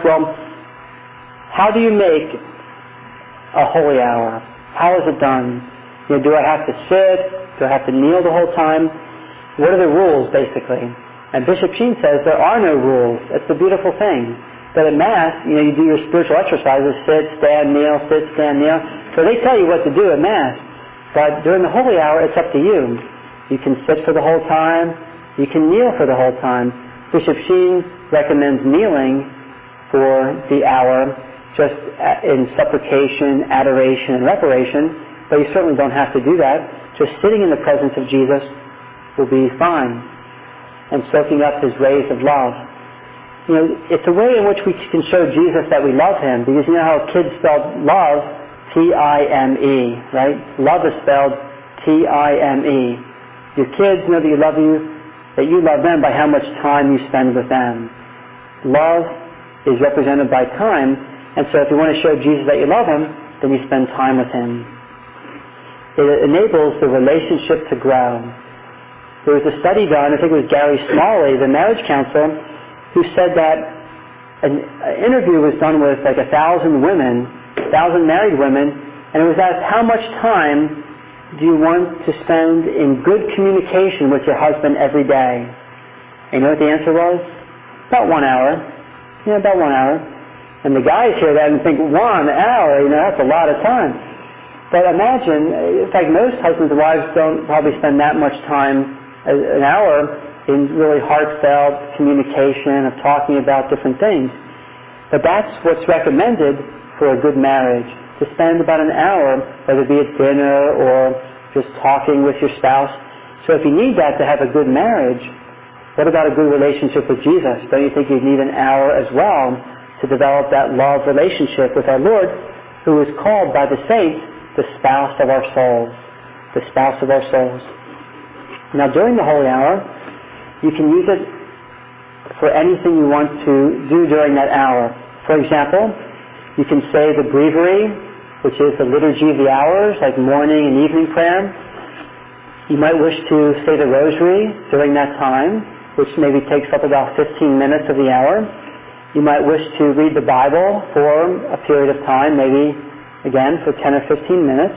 how do you make a holy hour? How is it done? Do I have to sit? Do I have to kneel the whole time? What are the rules, basically? And Bishop Sheen says there are no rules. It's the beautiful thing. But at Mass, you do your spiritual exercises, sit, stand, kneel, sit, stand, kneel. So they tell you what to do at Mass. But during the holy hour, it's up to you. You can sit for the whole time. You can kneel for the whole time. Bishop Sheen recommends kneeling for the hour, just in supplication, adoration, and reparation. But you certainly don't have to do that. Just sitting in the presence of Jesus will be fine. And soaking up His rays of love. It's a way in which we can show Jesus that we love Him, because you know how kids spell love, T-I-M-E, right? Love is spelled T-I-M-E. Your kids know that you love them by how much time you spend with them. Love is represented by time, and so if you want to show Jesus that you love Him, then you spend time with Him. It enables the relationship to grow. There was a study done, I think it was Gary Smalley, the marriage counselor, who said that an interview was done with 1,000 women, 1,000 married women, and it was asked, how much time do you want to spend in good communication with your husband every day? And you know what the answer was? About 1 hour. About 1 hour. And the guys hear that and think, 1 hour, that's a lot of time. But imagine, in fact, most husbands and wives don't probably spend that much time, an hour, in really heartfelt communication of talking about different things. But that's what's recommended for a good marriage, to spend about an hour, whether it be at dinner or just talking with your spouse. So if you need that to have a good marriage, what about a good relationship with Jesus? Don't you think you'd need an hour as well to develop that love relationship with our Lord, who is called by the saints the spouse of our souls? The spouse of our souls. Now during the holy hour, you can use it for anything you want to do during that hour. For example, you can say the breviary, which is the liturgy of the hours, like morning and evening prayer. You might wish to say the rosary during that time, which maybe takes up about 15 minutes of the hour. You might wish to read the Bible for a period of time, maybe, again, for 10 or 15 minutes.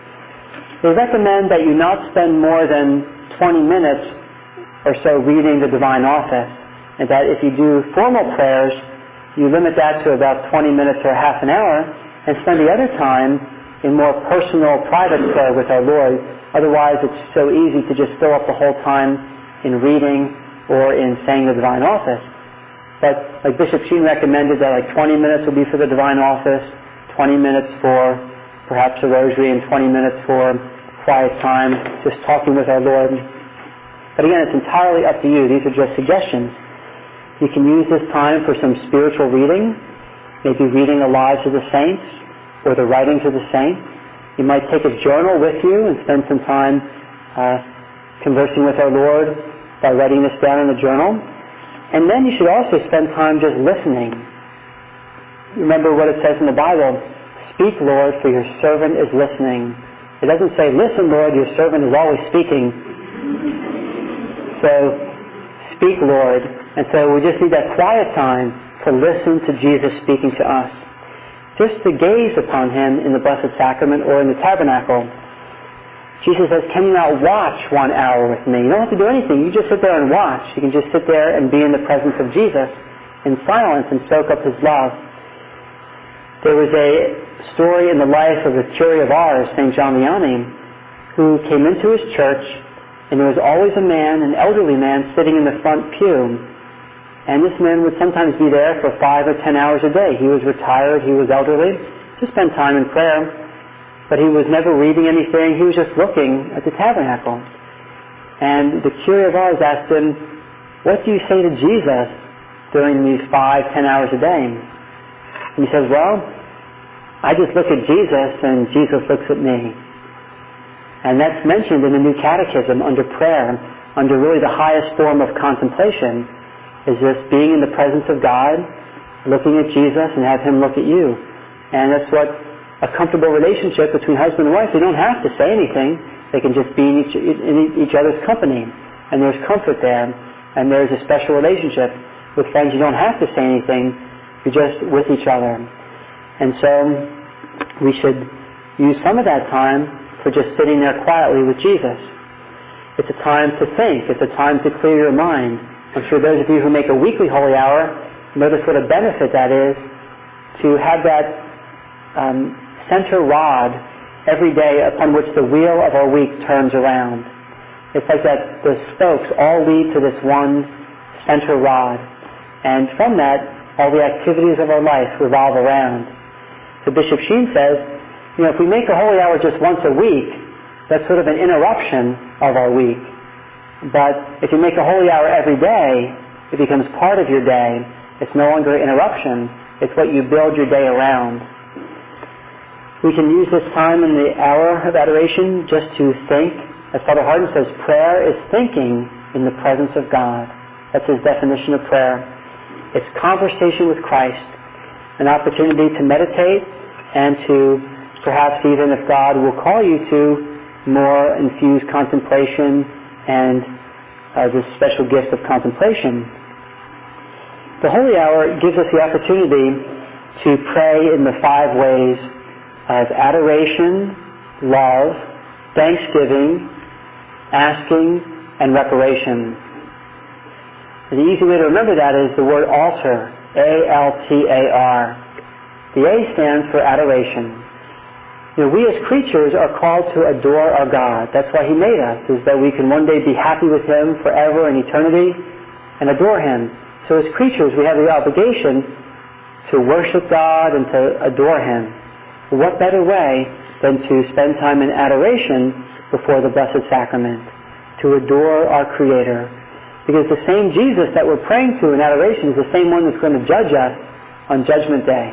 They recommend that you not spend more than 20 minutes or so reading the Divine Office, and that if you do formal prayers, you limit that to about 20 minutes or half an hour, and spend the other time in more personal, private prayer with our Lord. Otherwise, it's so easy to just fill up the whole time in reading or in saying the Divine Office. But like Bishop Sheen recommended, that 20 minutes will be for the Divine Office, 20 minutes for perhaps a rosary, and 20 minutes for quiet time, just talking with our Lord. But again, it's entirely up to you. These are just suggestions. You can use this time for some spiritual reading, maybe reading the lives of the saints or the writings of the saints. You might take a journal with you and spend some time conversing with our Lord by writing this down in the journal. And then you should also spend time just listening. Remember what it says in the Bible, "Speak, Lord, for your servant is listening." It doesn't say, "Listen, Lord, your servant is always speaking." So, speak, Lord. And so we just need that quiet time to listen to Jesus speaking to us. Just to gaze upon Him in the Blessed Sacrament or in the Tabernacle. Jesus says, "Can you not watch 1 hour with me?" You don't have to do anything. You just sit there and watch. You can just sit there and be in the presence of Jesus in silence and soak up His love. There was story in the life of the Curé of Ars, St. John Vianney, who came into his church, and there was always a man, an elderly man, sitting in the front pew. And this man would sometimes be there for 5 or 10 hours a day. He was retired, he was elderly, to spend time in prayer, but he was never reading anything, he was just looking at the tabernacle. And the Curé of Ars asked him, what do you say to Jesus during these 5, 10 hours a day? And he says, well, I just look at Jesus and Jesus looks at me. And that's mentioned in the New Catechism under prayer, under really the highest form of contemplation, is just being in the presence of God, looking at Jesus and have Him look at you. And that's what a comfortable relationship between husband and wife, they don't have to say anything, they can just be in each other's company. And there's comfort there, and there's a special relationship. With friends you don't have to say anything, you're just with each other. And so we should use some of that time for just sitting there quietly with Jesus. It's a time to think. It's a time to clear your mind. I'm sure those of you who make a weekly holy hour notice what a benefit that is to have that center rod every day upon which the wheel of our week turns around. It's like that the spokes all lead to this one center rod. And from that, all the activities of our life revolve around. So Bishop Sheen says, if we make a holy hour just once a week, that's sort of an interruption of our week. But if you make a holy hour every day, it becomes part of your day. It's no longer an interruption. It's what you build your day around. We can use this time in the hour of adoration just to think. As Father Hardon says, prayer is thinking in the presence of God. That's his definition of prayer. It's conversation with Christ, an opportunity to meditate and to perhaps even, if God will call you to, more infused contemplation and this special gift of contemplation. The Holy Hour gives us the opportunity to pray in the 5 ways of adoration, love, thanksgiving, asking, and reparation. And the easy way to remember that is the word altar, A-L-T-A-R. The A stands for adoration. We as creatures are called to adore our God. That's why He made us, is that we can one day be happy with Him forever in eternity and adore Him. So as creatures, we have the obligation to worship God and to adore Him. What better way than to spend time in adoration before the Blessed Sacrament, to adore our Creator? Because the same Jesus that we're praying to in adoration is the same one that's going to judge us on Judgment Day.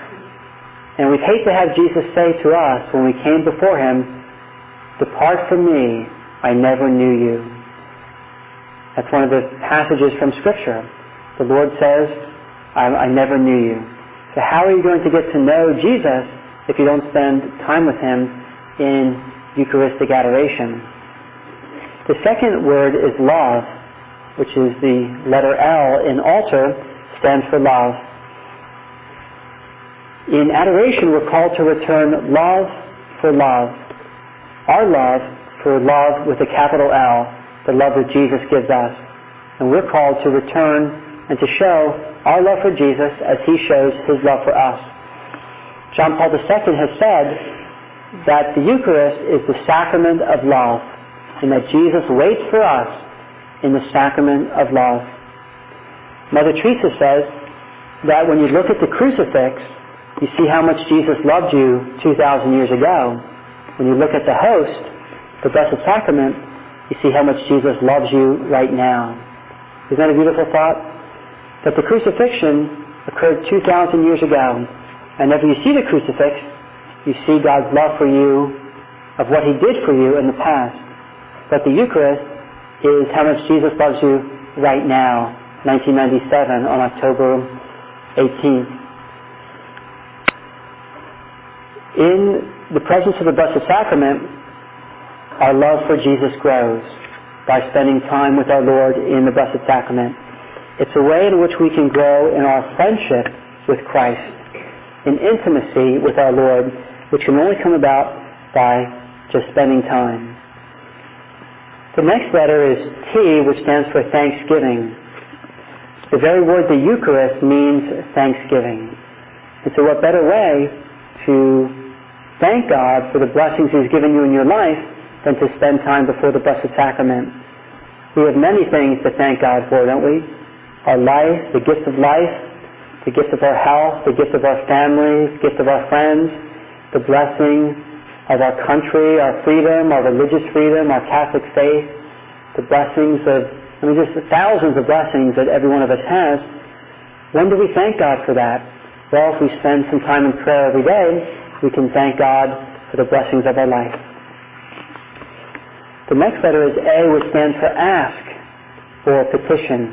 And we'd hate to have Jesus say to us when we came before Him, "Depart from me, I never knew you." That's one of the passages from Scripture. The Lord says, I never knew you. So how are you going to get to know Jesus if you don't spend time with Him in Eucharistic adoration? The second word is love, which is the letter L in altar, stands for love. In adoration, we're called to return love for love. Our love for love with a capital L, the love that Jesus gives us. And we're called to return and to show our love for Jesus as He shows His love for us. John Paul II has said that the Eucharist is the sacrament of love, and that Jesus waits for us in the sacrament of love. Mother Teresa says that when you look at the crucifix, you see how much Jesus loved you 2,000 years ago. When you look at the host, the Blessed Sacrament, you see how much Jesus loves you right now. Isn't that a beautiful thought? That the crucifixion occurred 2,000 years ago. And whenever you see the crucifix, you see God's love for you, of what He did for you in the past. But the Eucharist is how much Jesus loves you right now, 1997, on October 18th. In the presence of the Blessed Sacrament, our love for Jesus grows by spending time with our Lord in the Blessed Sacrament. It's a way in which we can grow in our friendship with Christ, in intimacy with our Lord, which can only come about by just spending time. The next letter is T, which stands for thanksgiving. The very word the Eucharist means thanksgiving. And so what better way to thank God for the blessings He's given you in your life than to spend time before the Blessed Sacrament. We have many things to thank God for, don't we? Our life, the gift of life, the gift of our health, the gift of our families, the gift of our friends, the blessing of our country, our freedom, our religious freedom, our Catholic faith, the blessings of, just thousands of blessings that every one of us has. When do we thank God for that? Well, if we spend some time in prayer every day, we can thank God for the blessings of our life. The next letter is A, which stands for ask or petition.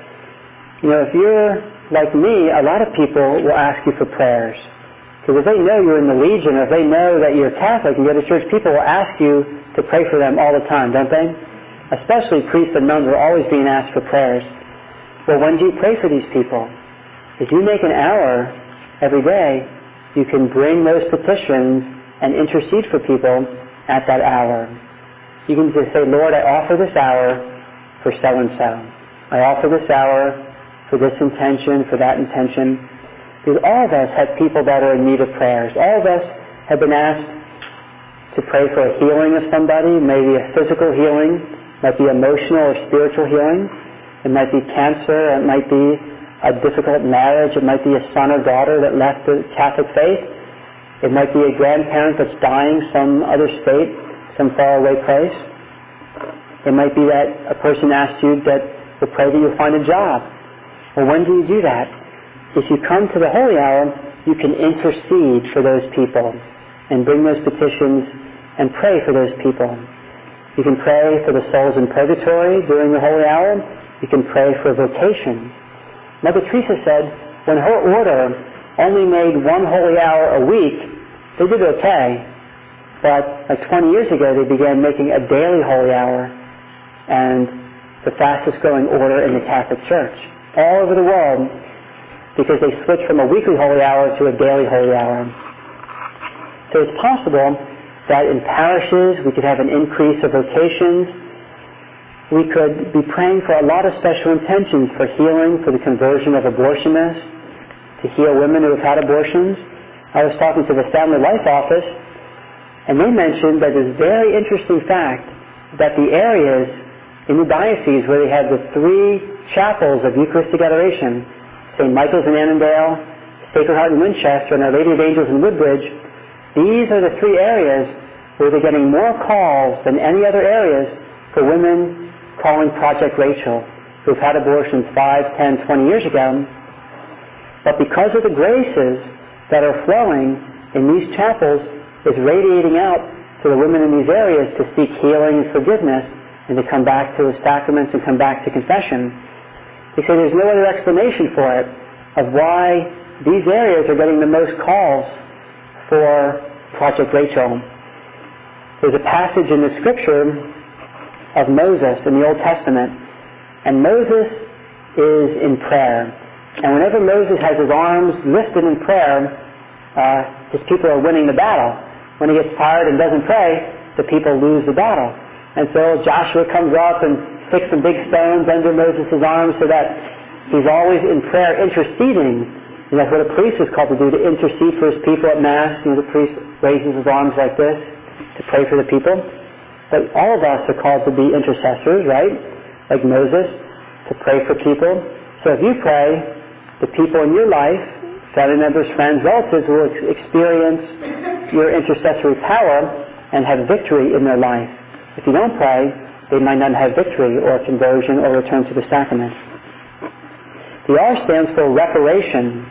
If you're like me, a lot of people will ask you for prayers. Because if they know you're in the Legion, or if they know that you're Catholic and you go to church, people will ask you to pray for them all the time, don't they? Especially priests and nuns are always being asked for prayers. Well, when do you pray for these people? If you make an hour every day, you can bring those petitions and intercede for people at that hour. You can just say, Lord, I offer this hour for so-and-so. I offer this hour for this intention, for that intention. Because all of us have people that are in need of prayers. All of us have been asked to pray for a healing of somebody, maybe a physical healing, might be emotional or spiritual healing. It might be cancer, it might be a difficult marriage, it might be a son or daughter that left the Catholic faith. It might be a grandparent that's dying some other state, some faraway place. It might be that a person asks you that will pray that you'll find a job. Well, when do you do that? If you come to the Holy Hour, you can intercede for those people and bring those petitions and pray for those people. You can pray for the souls in purgatory during the Holy Hour. You can pray for vocation. Mother Teresa said when her order only made one Holy Hour a week, they did okay. But like 20 years ago, they began making a daily Holy Hour, and the fastest growing order in the Catholic Church all over the world, because they switched from a weekly Holy Hour to a daily Holy Hour. So it's possible that in parishes we could have an increase of vocations. We could be praying for a lot of special intentions for healing, for the conversion of abortionists, to heal women who have had abortions. I was talking to the Family Life Office, and they mentioned that this very interesting fact that the areas in the diocese where they had the 3 chapels of Eucharistic Adoration, St. Michael's in Annandale, Sacred Heart in Winchester, and Our Lady of Angels in Woodbridge, these are the 3 areas where they're getting more calls than any other areas for women calling Project Rachel, who've had abortions 5, 10, 20 years ago. But because of the graces that are flowing in these chapels, is radiating out to the women in these areas to seek healing and forgiveness and to come back to the sacraments and come back to confession. They say there's no other explanation for it, of why these areas are getting the most calls for Project Rachel. There's a passage in the scripture of Moses in the Old Testament, and Moses is in prayer. And whenever Moses has his arms lifted in prayer, his people are winning the battle. When he gets tired and doesn't pray, the people lose the battle. And so Joshua comes up and sticks some big stones under Moses' arms so that he's always in prayer interceding. And that's what a priest is called to do, to intercede for his people at Mass. The priest raises his arms like this to pray for the people. But all of us are called to be intercessors, right? Like Moses, to pray for people. So if you pray, the people in your life, family members, friends, relatives, will experience your intercessory power and have victory in their life. If you don't pray, they might not have victory or conversion or return to the sacrament. The R stands for reparation.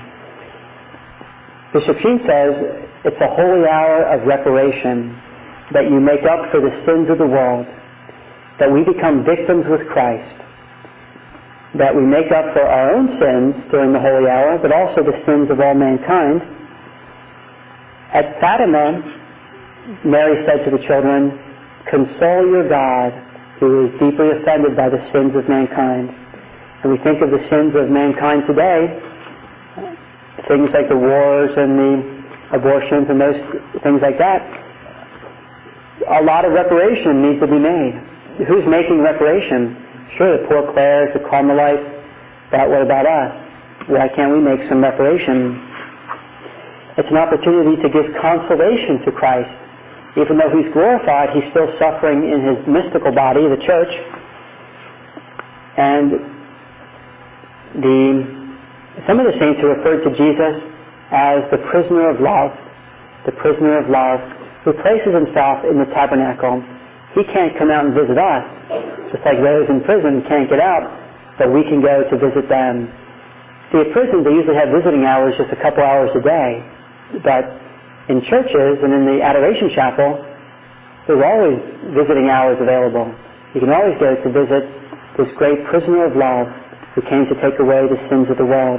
Bishop Sheen says it's a holy hour of reparation, that you make up for the sins of the world, that we become victims with Christ, that we make up for our own sins during the holy hour, but also the sins of all mankind. At Fatima, Mary said to the children, "Console your God, who is deeply offended by the sins of mankind." And we think of the sins of mankind today, things like the wars and the abortions and those things like that. A lot of reparation needs to be made. Who's making reparation? Sure, the Poor Clares, the Carmelites, but what about us? Why can't we make some reparation? It's an opportunity to give consolation to Christ. Even though he's glorified, he's still suffering in his mystical body, the church. And some of the saints who referred to Jesus as the prisoner of love, who places himself in the tabernacle. He can't come out and visit us, just like those in prison can't get out, but we can go to visit them. See, at prison they usually have visiting hours just a couple hours a day, but in churches and in the adoration chapel, there's always visiting hours available. You can always go to visit this great prisoner of love who came to take away the sins of the world.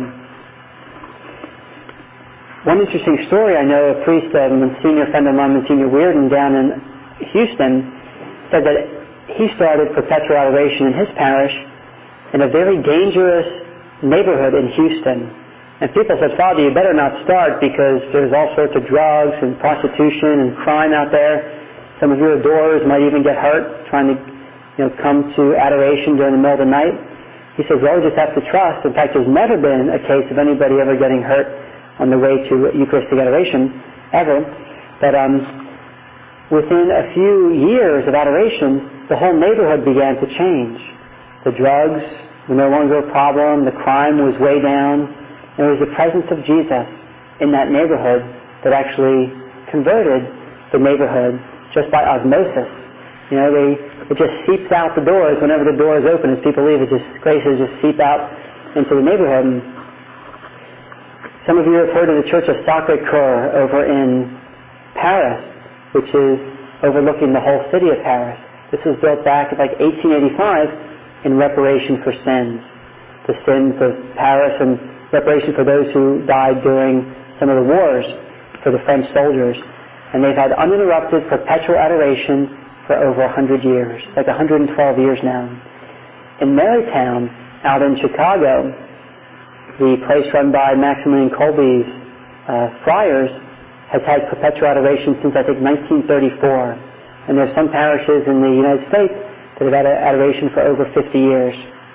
One interesting story, I know a priest, a senior friend of mine, Monsignor Weirden, down in Houston, said that he started perpetual adoration in his parish in a very dangerous neighborhood in Houston. And people said, Father, you better not start because there's all sorts of drugs and prostitution and crime out there. Some of your adorers might even get hurt trying to come to adoration during the middle of the night. He says, well, we just have to trust. In fact, there's never been a case of anybody ever getting hurt on the way to Eucharistic adoration, ever. But within a few years of adoration, the whole neighborhood began to change. The drugs were no longer a problem. The crime was way down. There was the presence of Jesus in that neighborhood that actually converted the neighborhood just by osmosis. It just seeps out the doors whenever the door is open. As people leave, graces just seep out into the neighborhood. Some of you have heard of the Church of Sacré-Cœur over in Paris, which is overlooking the whole city of Paris. This was built back in 1885 in reparation for sins. The sins of Paris and reparation for those who died during some of the wars for the French soldiers. And they've had uninterrupted perpetual adoration for over 100 years, 112 years now. In Marytown, out in Chicago, the place run by Maximilian Kolbe's friars has had perpetual adoration since, I think, 1934. And there's some parishes in the United States that have had adoration for over 50 years.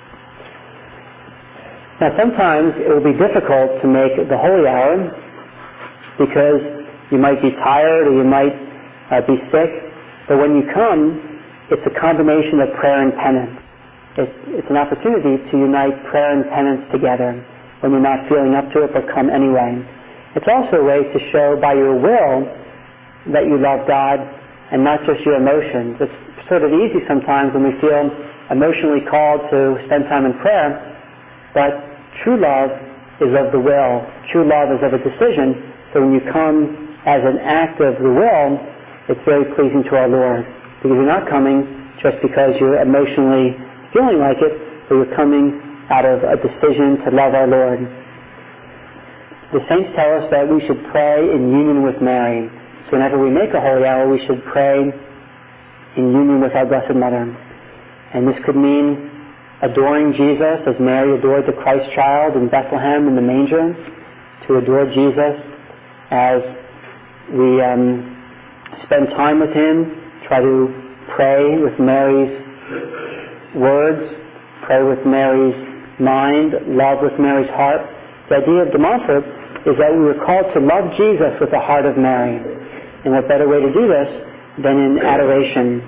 Now, sometimes it will be difficult to make the holy hour because you might be tired or you might be sick. But when you come, it's a combination of prayer and penance. It's an opportunity to unite prayer and penance together when you're not feeling up to it, but come anyway. It's also a way to show by your will that you love God and not just your emotions. It's sort of easy sometimes when we feel emotionally called to spend time in prayer, but true love is of the will. True love is of a decision. So when you come as an act of the will, it's very pleasing to our Lord, because you're not coming just because you're emotionally feeling like it, but you're coming out of a decision to love our Lord. The saints tell us that we should pray in union with Mary. So whenever we make a holy hour, we should pray in union with our Blessed Mother. And this could mean adoring Jesus as Mary adored the Christ child in Bethlehem in the manger, to adore Jesus as we spend time with him, try to pray with Mary's words, pray with Mary's mind, love with Mary's heart. The idea of De Montfort is that we were called to love Jesus with the heart of Mary. And what better way to do this than in adoration?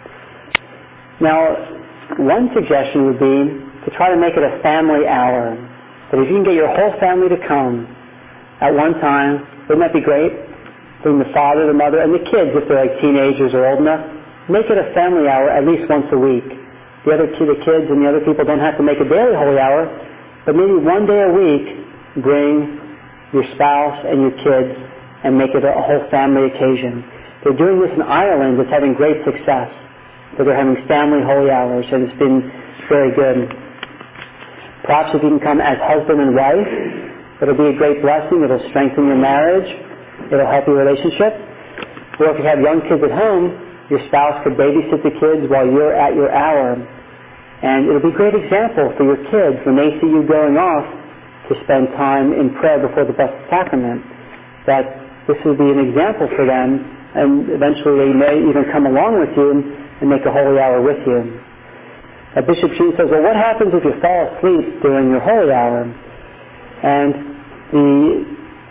Now, one suggestion would be to try to make it a family hour. But if you can get your whole family to come at one time, wouldn't that be great? Bring the father, the mother, and the kids if they're like teenagers or old enough. Make it a family hour at least once a week. The kids and the other people don't have to make a daily holy hour, but maybe one day a week, bring your spouse and your kids and make it a whole family occasion. They're doing this in Ireland. It's having great success. So they're having family holy hours, and it's been very good. Perhaps if you can come as husband and wife, it'll be a great blessing. It'll strengthen your marriage. It'll help your relationship. Or if you have young kids at home, your spouse could babysit the kids while you're at your hour. And it'll be a great example for your kids when they see you going off to spend time in prayer before the Blessed Sacrament, that this will be an example for them, and eventually they may even come along with you and make a holy hour with you. Bishop Sheen says, well, what happens if you fall asleep during your holy hour? And the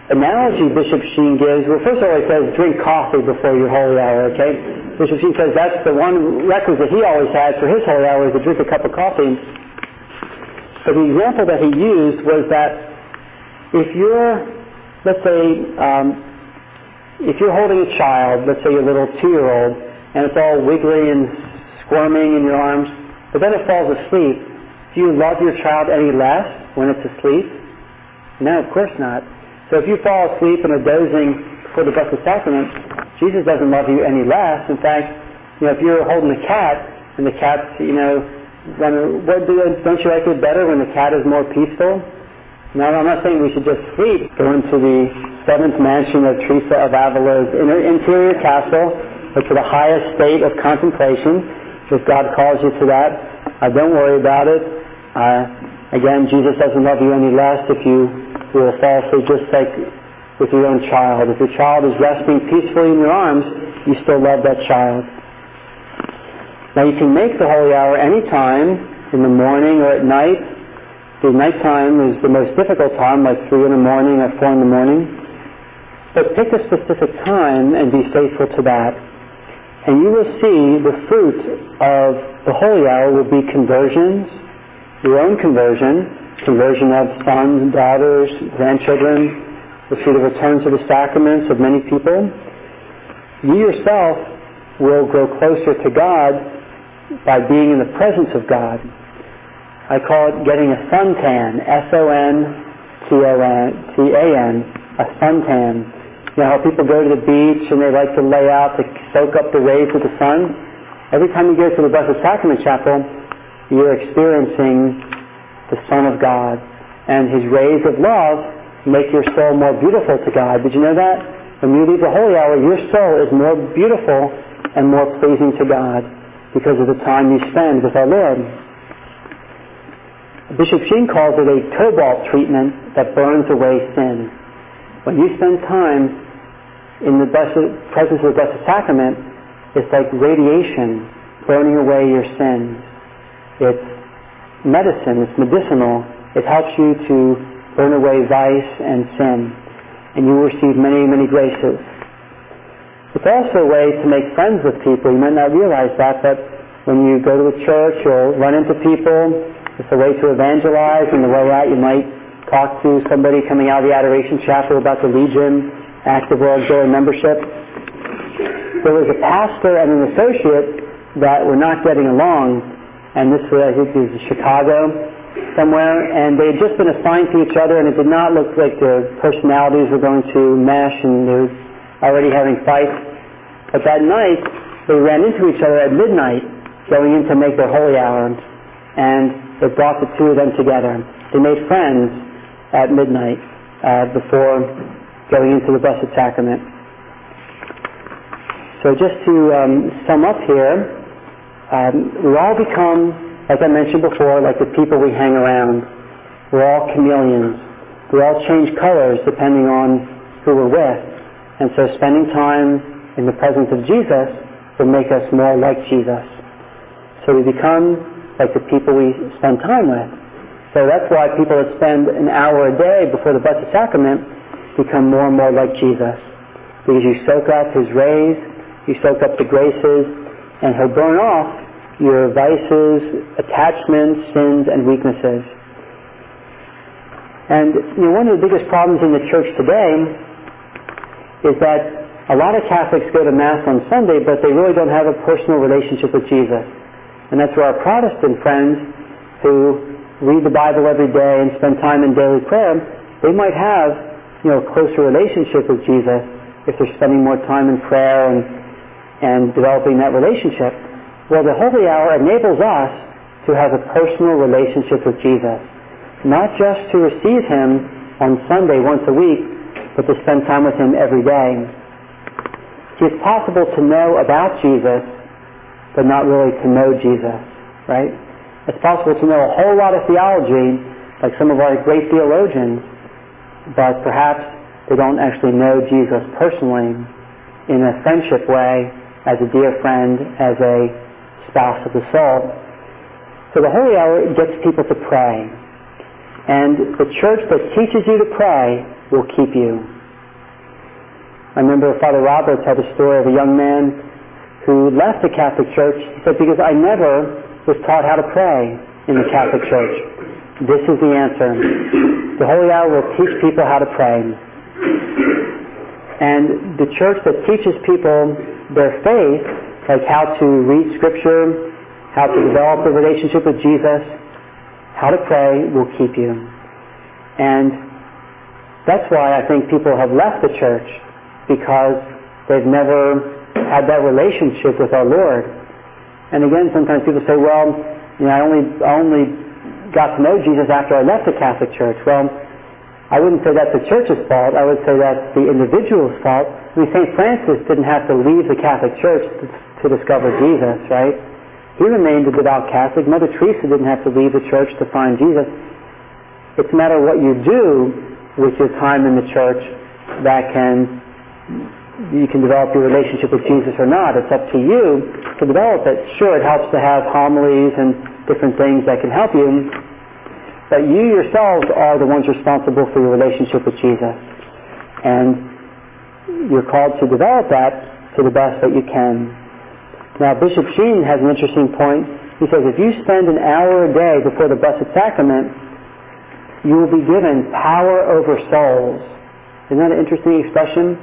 analogy Bishop Sheen gives, well, first of all, he says, drink coffee before your holy hour, okay? Bishop Sheen says that's the one requisite he always had for his holy hour, is to drink a cup of coffee. But the example that he used was that if you're, let's say, if you're holding a child, let's say your little 2-year-old, and it's all wiggly and squirming in your arms, but then it falls asleep, do you love your child any less when it's asleep? No, of course not. So if you fall asleep and are dozing before the Blessed Sacrament, Jesus doesn't love you any less. In fact, if you're holding a cat, and the cat's, don't you like it better when the cat is more peaceful? Now, I'm not saying we should just sleep. Go into the 7th mansion of Teresa of Avila's interior castle, or to the highest state of contemplation, if God calls you to that. Don't worry about it. Again, Jesus doesn't love you any less if you will fall asleep, just like with your own child. If your child is resting peacefully in your arms, you still love that child. Now, you can make the holy hour any time, in the morning or at night. The nighttime is the most difficult time, like 3 in the morning or 4 in the morning. But pick a specific time and be faithful to that. And you will see the fruit of the holy hour will be conversions, your own conversion of sons, daughters, grandchildren. You'll see the return to the sacraments of many people. You yourself will grow closer to God by being in the presence of God. I call it getting a suntan, S-O-N-T-A-N, a suntan. You know how people go to the beach and they like to lay out to soak up the rays of the sun? Every time you go to the Blessed Sacrament Chapel, you're experiencing the Son of God. And His rays of love make your soul more beautiful to God. Did you know that? When you leave the holy hour, your soul is more beautiful and more pleasing to God because of the time you spend with our Lord. Bishop Sheen calls it a cobalt treatment that burns away sin. When you spend time in the presence of the Blessed Sacrament, it's like radiation burning away your sins. It's medicine, it's medicinal. It helps you to burn away vice and sin, and you will receive many, many graces. It's also a way to make friends with people. You might not realize that, but when you go to a church, you'll run into people. It's a way to evangelize. On the way out, you might talk to somebody coming out of the Adoration Chapel about the Legion, Active World Joy membership. There was a pastor and an associate that were not getting along, and this was, I think, it was Chicago somewhere, and they had just been assigned to each other, and it did not look like their personalities were going to mesh, and they were already having fights. But that night, they ran into each other at midnight, going in to make their holy hour, and it brought the two of them together. They made friends at midnight before going into the Blessed Sacrament. So just to sum up here, we all become, like I mentioned before, like the people we hang around. We're all chameleons. We all change colors depending on who we're with. And so spending time in the presence of Jesus will make us more like Jesus. So we become like the people we spend time with. So that's why people that spend an hour a day before the Blessed Sacrament become more and more like Jesus. Because you soak up His rays, you soak up the graces, and He'll burn off your vices, attachments, sins, and weaknesses. And one of the biggest problems in the church today is that a lot of Catholics go to Mass on Sunday, but they really don't have a personal relationship with Jesus. And that's where our Protestant friends who read the Bible every day and spend time in daily prayer, they might have, a closer relationship with Jesus if they're spending more time in prayer and developing that relationship. Well, the Holy Hour enables us to have a personal relationship with Jesus. Not just to receive Him on Sunday once a week, but to spend time with Him every day. See, it's possible to know about Jesus, but not really to know Jesus, right? It's possible to know a whole lot of theology, like some of our great theologians, but perhaps they don't actually know Jesus personally in a friendship way, as a dear friend, as a spouse of the soul. So the Holy Hour gets people to pray. And the church that teaches you to pray will keep you. I remember Father Roberts had a story of a young man who left the Catholic Church. He said, because I never was taught how to pray in the Catholic Church. This is the answer. The Holy Hour will teach people how to pray. And the church that teaches people their faith, like how to read Scripture, how to develop a relationship with Jesus, how to pray, will keep you. And that's why I think people have left the church, because they've never had that relationship with our Lord. And again, sometimes people say, well, I only got to know Jesus after I left the Catholic Church. Well, I wouldn't say that's the church's fault. I would say that's the individual's fault. I mean, St. Francis didn't have to leave the Catholic Church to discover Jesus, right? He remained a devout Catholic. Mother Teresa didn't have to leave the church to find Jesus. It's a matter of what you do with your time in the church that you can develop your relationship with Jesus or not. It's up to you to develop it. Sure, it helps to have homilies and different things that can help you, but you yourselves are the ones responsible for your relationship with Jesus. And you're called to develop that to the best that you can. Now, Bishop Sheen has an interesting point. He says, if you spend an hour a day before the Blessed Sacrament, you will be given power over souls. Isn't that an interesting expression?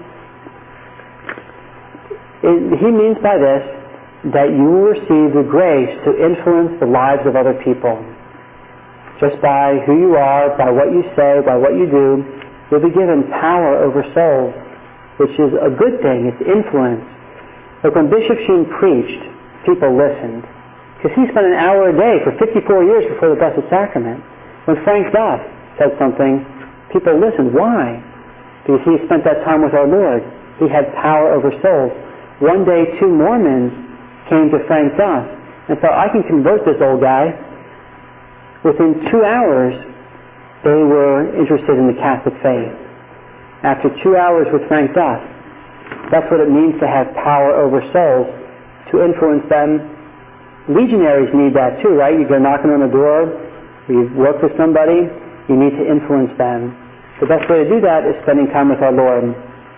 He means by this that you will receive the grace to influence the lives of other people. Just by who you are, by what you say, by what you do, you'll be given power over souls, which is a good thing. It's influence. Like when Bishop Sheen preached, people listened. Because he spent an hour a day for 54 years before the Blessed Sacrament. When Frank Duff said something, people listened. Why? Because he spent that time with our Lord. He had power over souls. One day, 2 Mormons came to Frank Duff and thought, I can convert this old guy. Within 2 hours, they were interested in the Catholic faith. After 2 hours with Frank Duff, that's what it means to have power over souls, to influence them. Legionaries need that too, right? You go knocking on the door, you work with somebody, you need to influence them. The best way to do that is spending time with our Lord.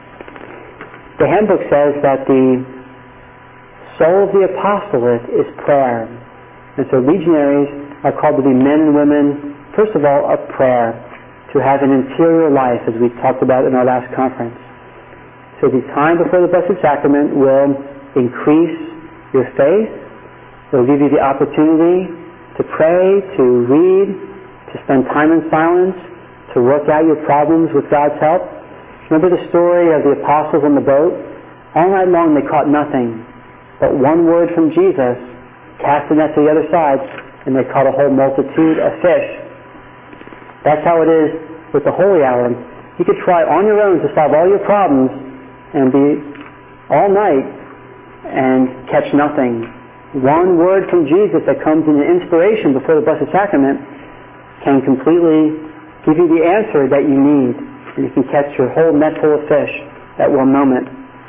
The handbook says that the soul of the apostolate is prayer. And so legionaries are called to be men and women, first of all, of prayer, to have an interior life, as we talked about in our last conference. So the time before the Blessed Sacrament will increase your faith. It will give you the opportunity to pray, to read, to spend time in silence, to work out your problems with God's help. Remember the story of the apostles on the boat? All night long they caught nothing, but one word from Jesus, cast the net to the other side, and they caught a whole multitude of fish. That's how it is with the Holy Hour. You could try on your own to solve all your problems and be all night and catch nothing. One word from Jesus that comes in an inspiration before the Blessed Sacrament can completely give you the answer that you need. And you can catch your whole net full of fish at one moment.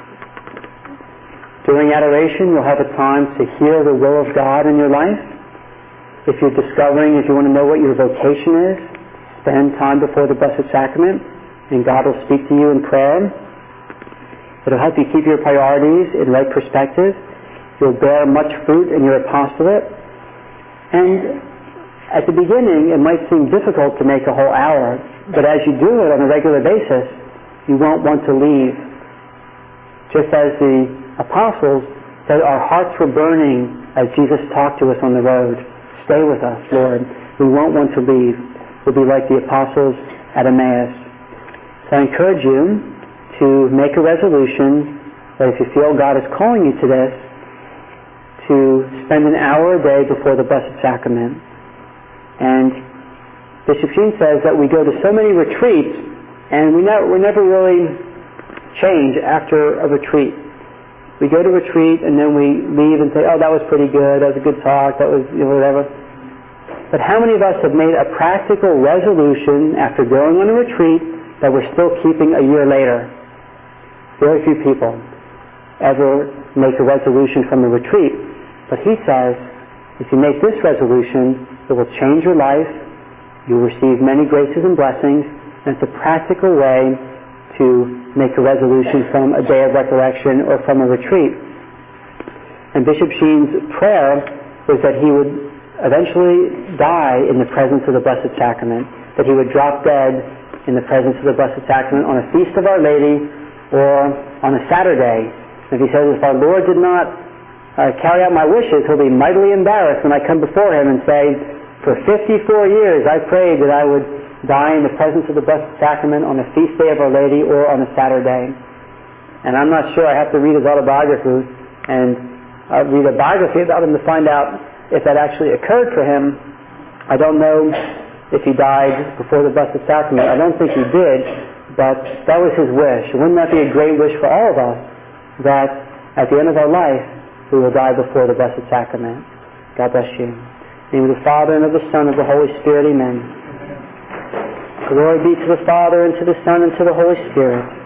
During adoration, you'll have a time to hear the will of God in your life. If you're discovering, if you want to know what your vocation is, spend time before the Blessed Sacrament, and God will speak to you in prayer. It'll help you keep your priorities in right perspective. You'll bear much fruit in your apostolate. And at the beginning, it might seem difficult to make a whole hour, but as you do it on a regular basis, you won't want to leave. Just as the apostles said, our hearts were burning as Jesus talked to us on the road. Stay with us, Lord. We won't want to leave. We'll be like the apostles at Emmaus. So I encourage you to make a resolution that if you feel God is calling you to this, to spend an hour a day before the Blessed Sacrament. And Bishop Sheen says that we go to so many retreats and we never really change after a retreat. We go to retreat and then we leave and say, oh, that was pretty good, that was a good talk, that was whatever. But how many of us have made a practical resolution after going on a retreat that we're still keeping a year later? Very few people ever make a resolution from a retreat. But he says, if you make this resolution, it will change your life, you'll receive many graces and blessings, and it's a practical way to make a resolution from a day of recollection or from a retreat. And Bishop Sheen's prayer was that he would eventually die in the presence of the Blessed Sacrament, that he would drop dead in the presence of the Blessed Sacrament on a feast of Our Lady or on a Saturday. And if he says, if our Lord did not carry out my wishes, he'll be mightily embarrassed when I come before him and say, for 54 years I prayed that I would die in the presence of the Blessed Sacrament on a feast day of Our Lady or on a Saturday. And I'm not sure. I have to read his autobiography and read a biography about him to find out if that actually occurred for him. I don't know if he died before the Blessed Sacrament. I don't think he did, but that was his wish. Wouldn't that be a great wish for all of us, that at the end of our life we will die before the Blessed Sacrament? God bless you. In the name of the Father, and of the Son, and of the Holy Spirit, amen. Glory be to the Father, and to the Son, and to the Holy Spirit,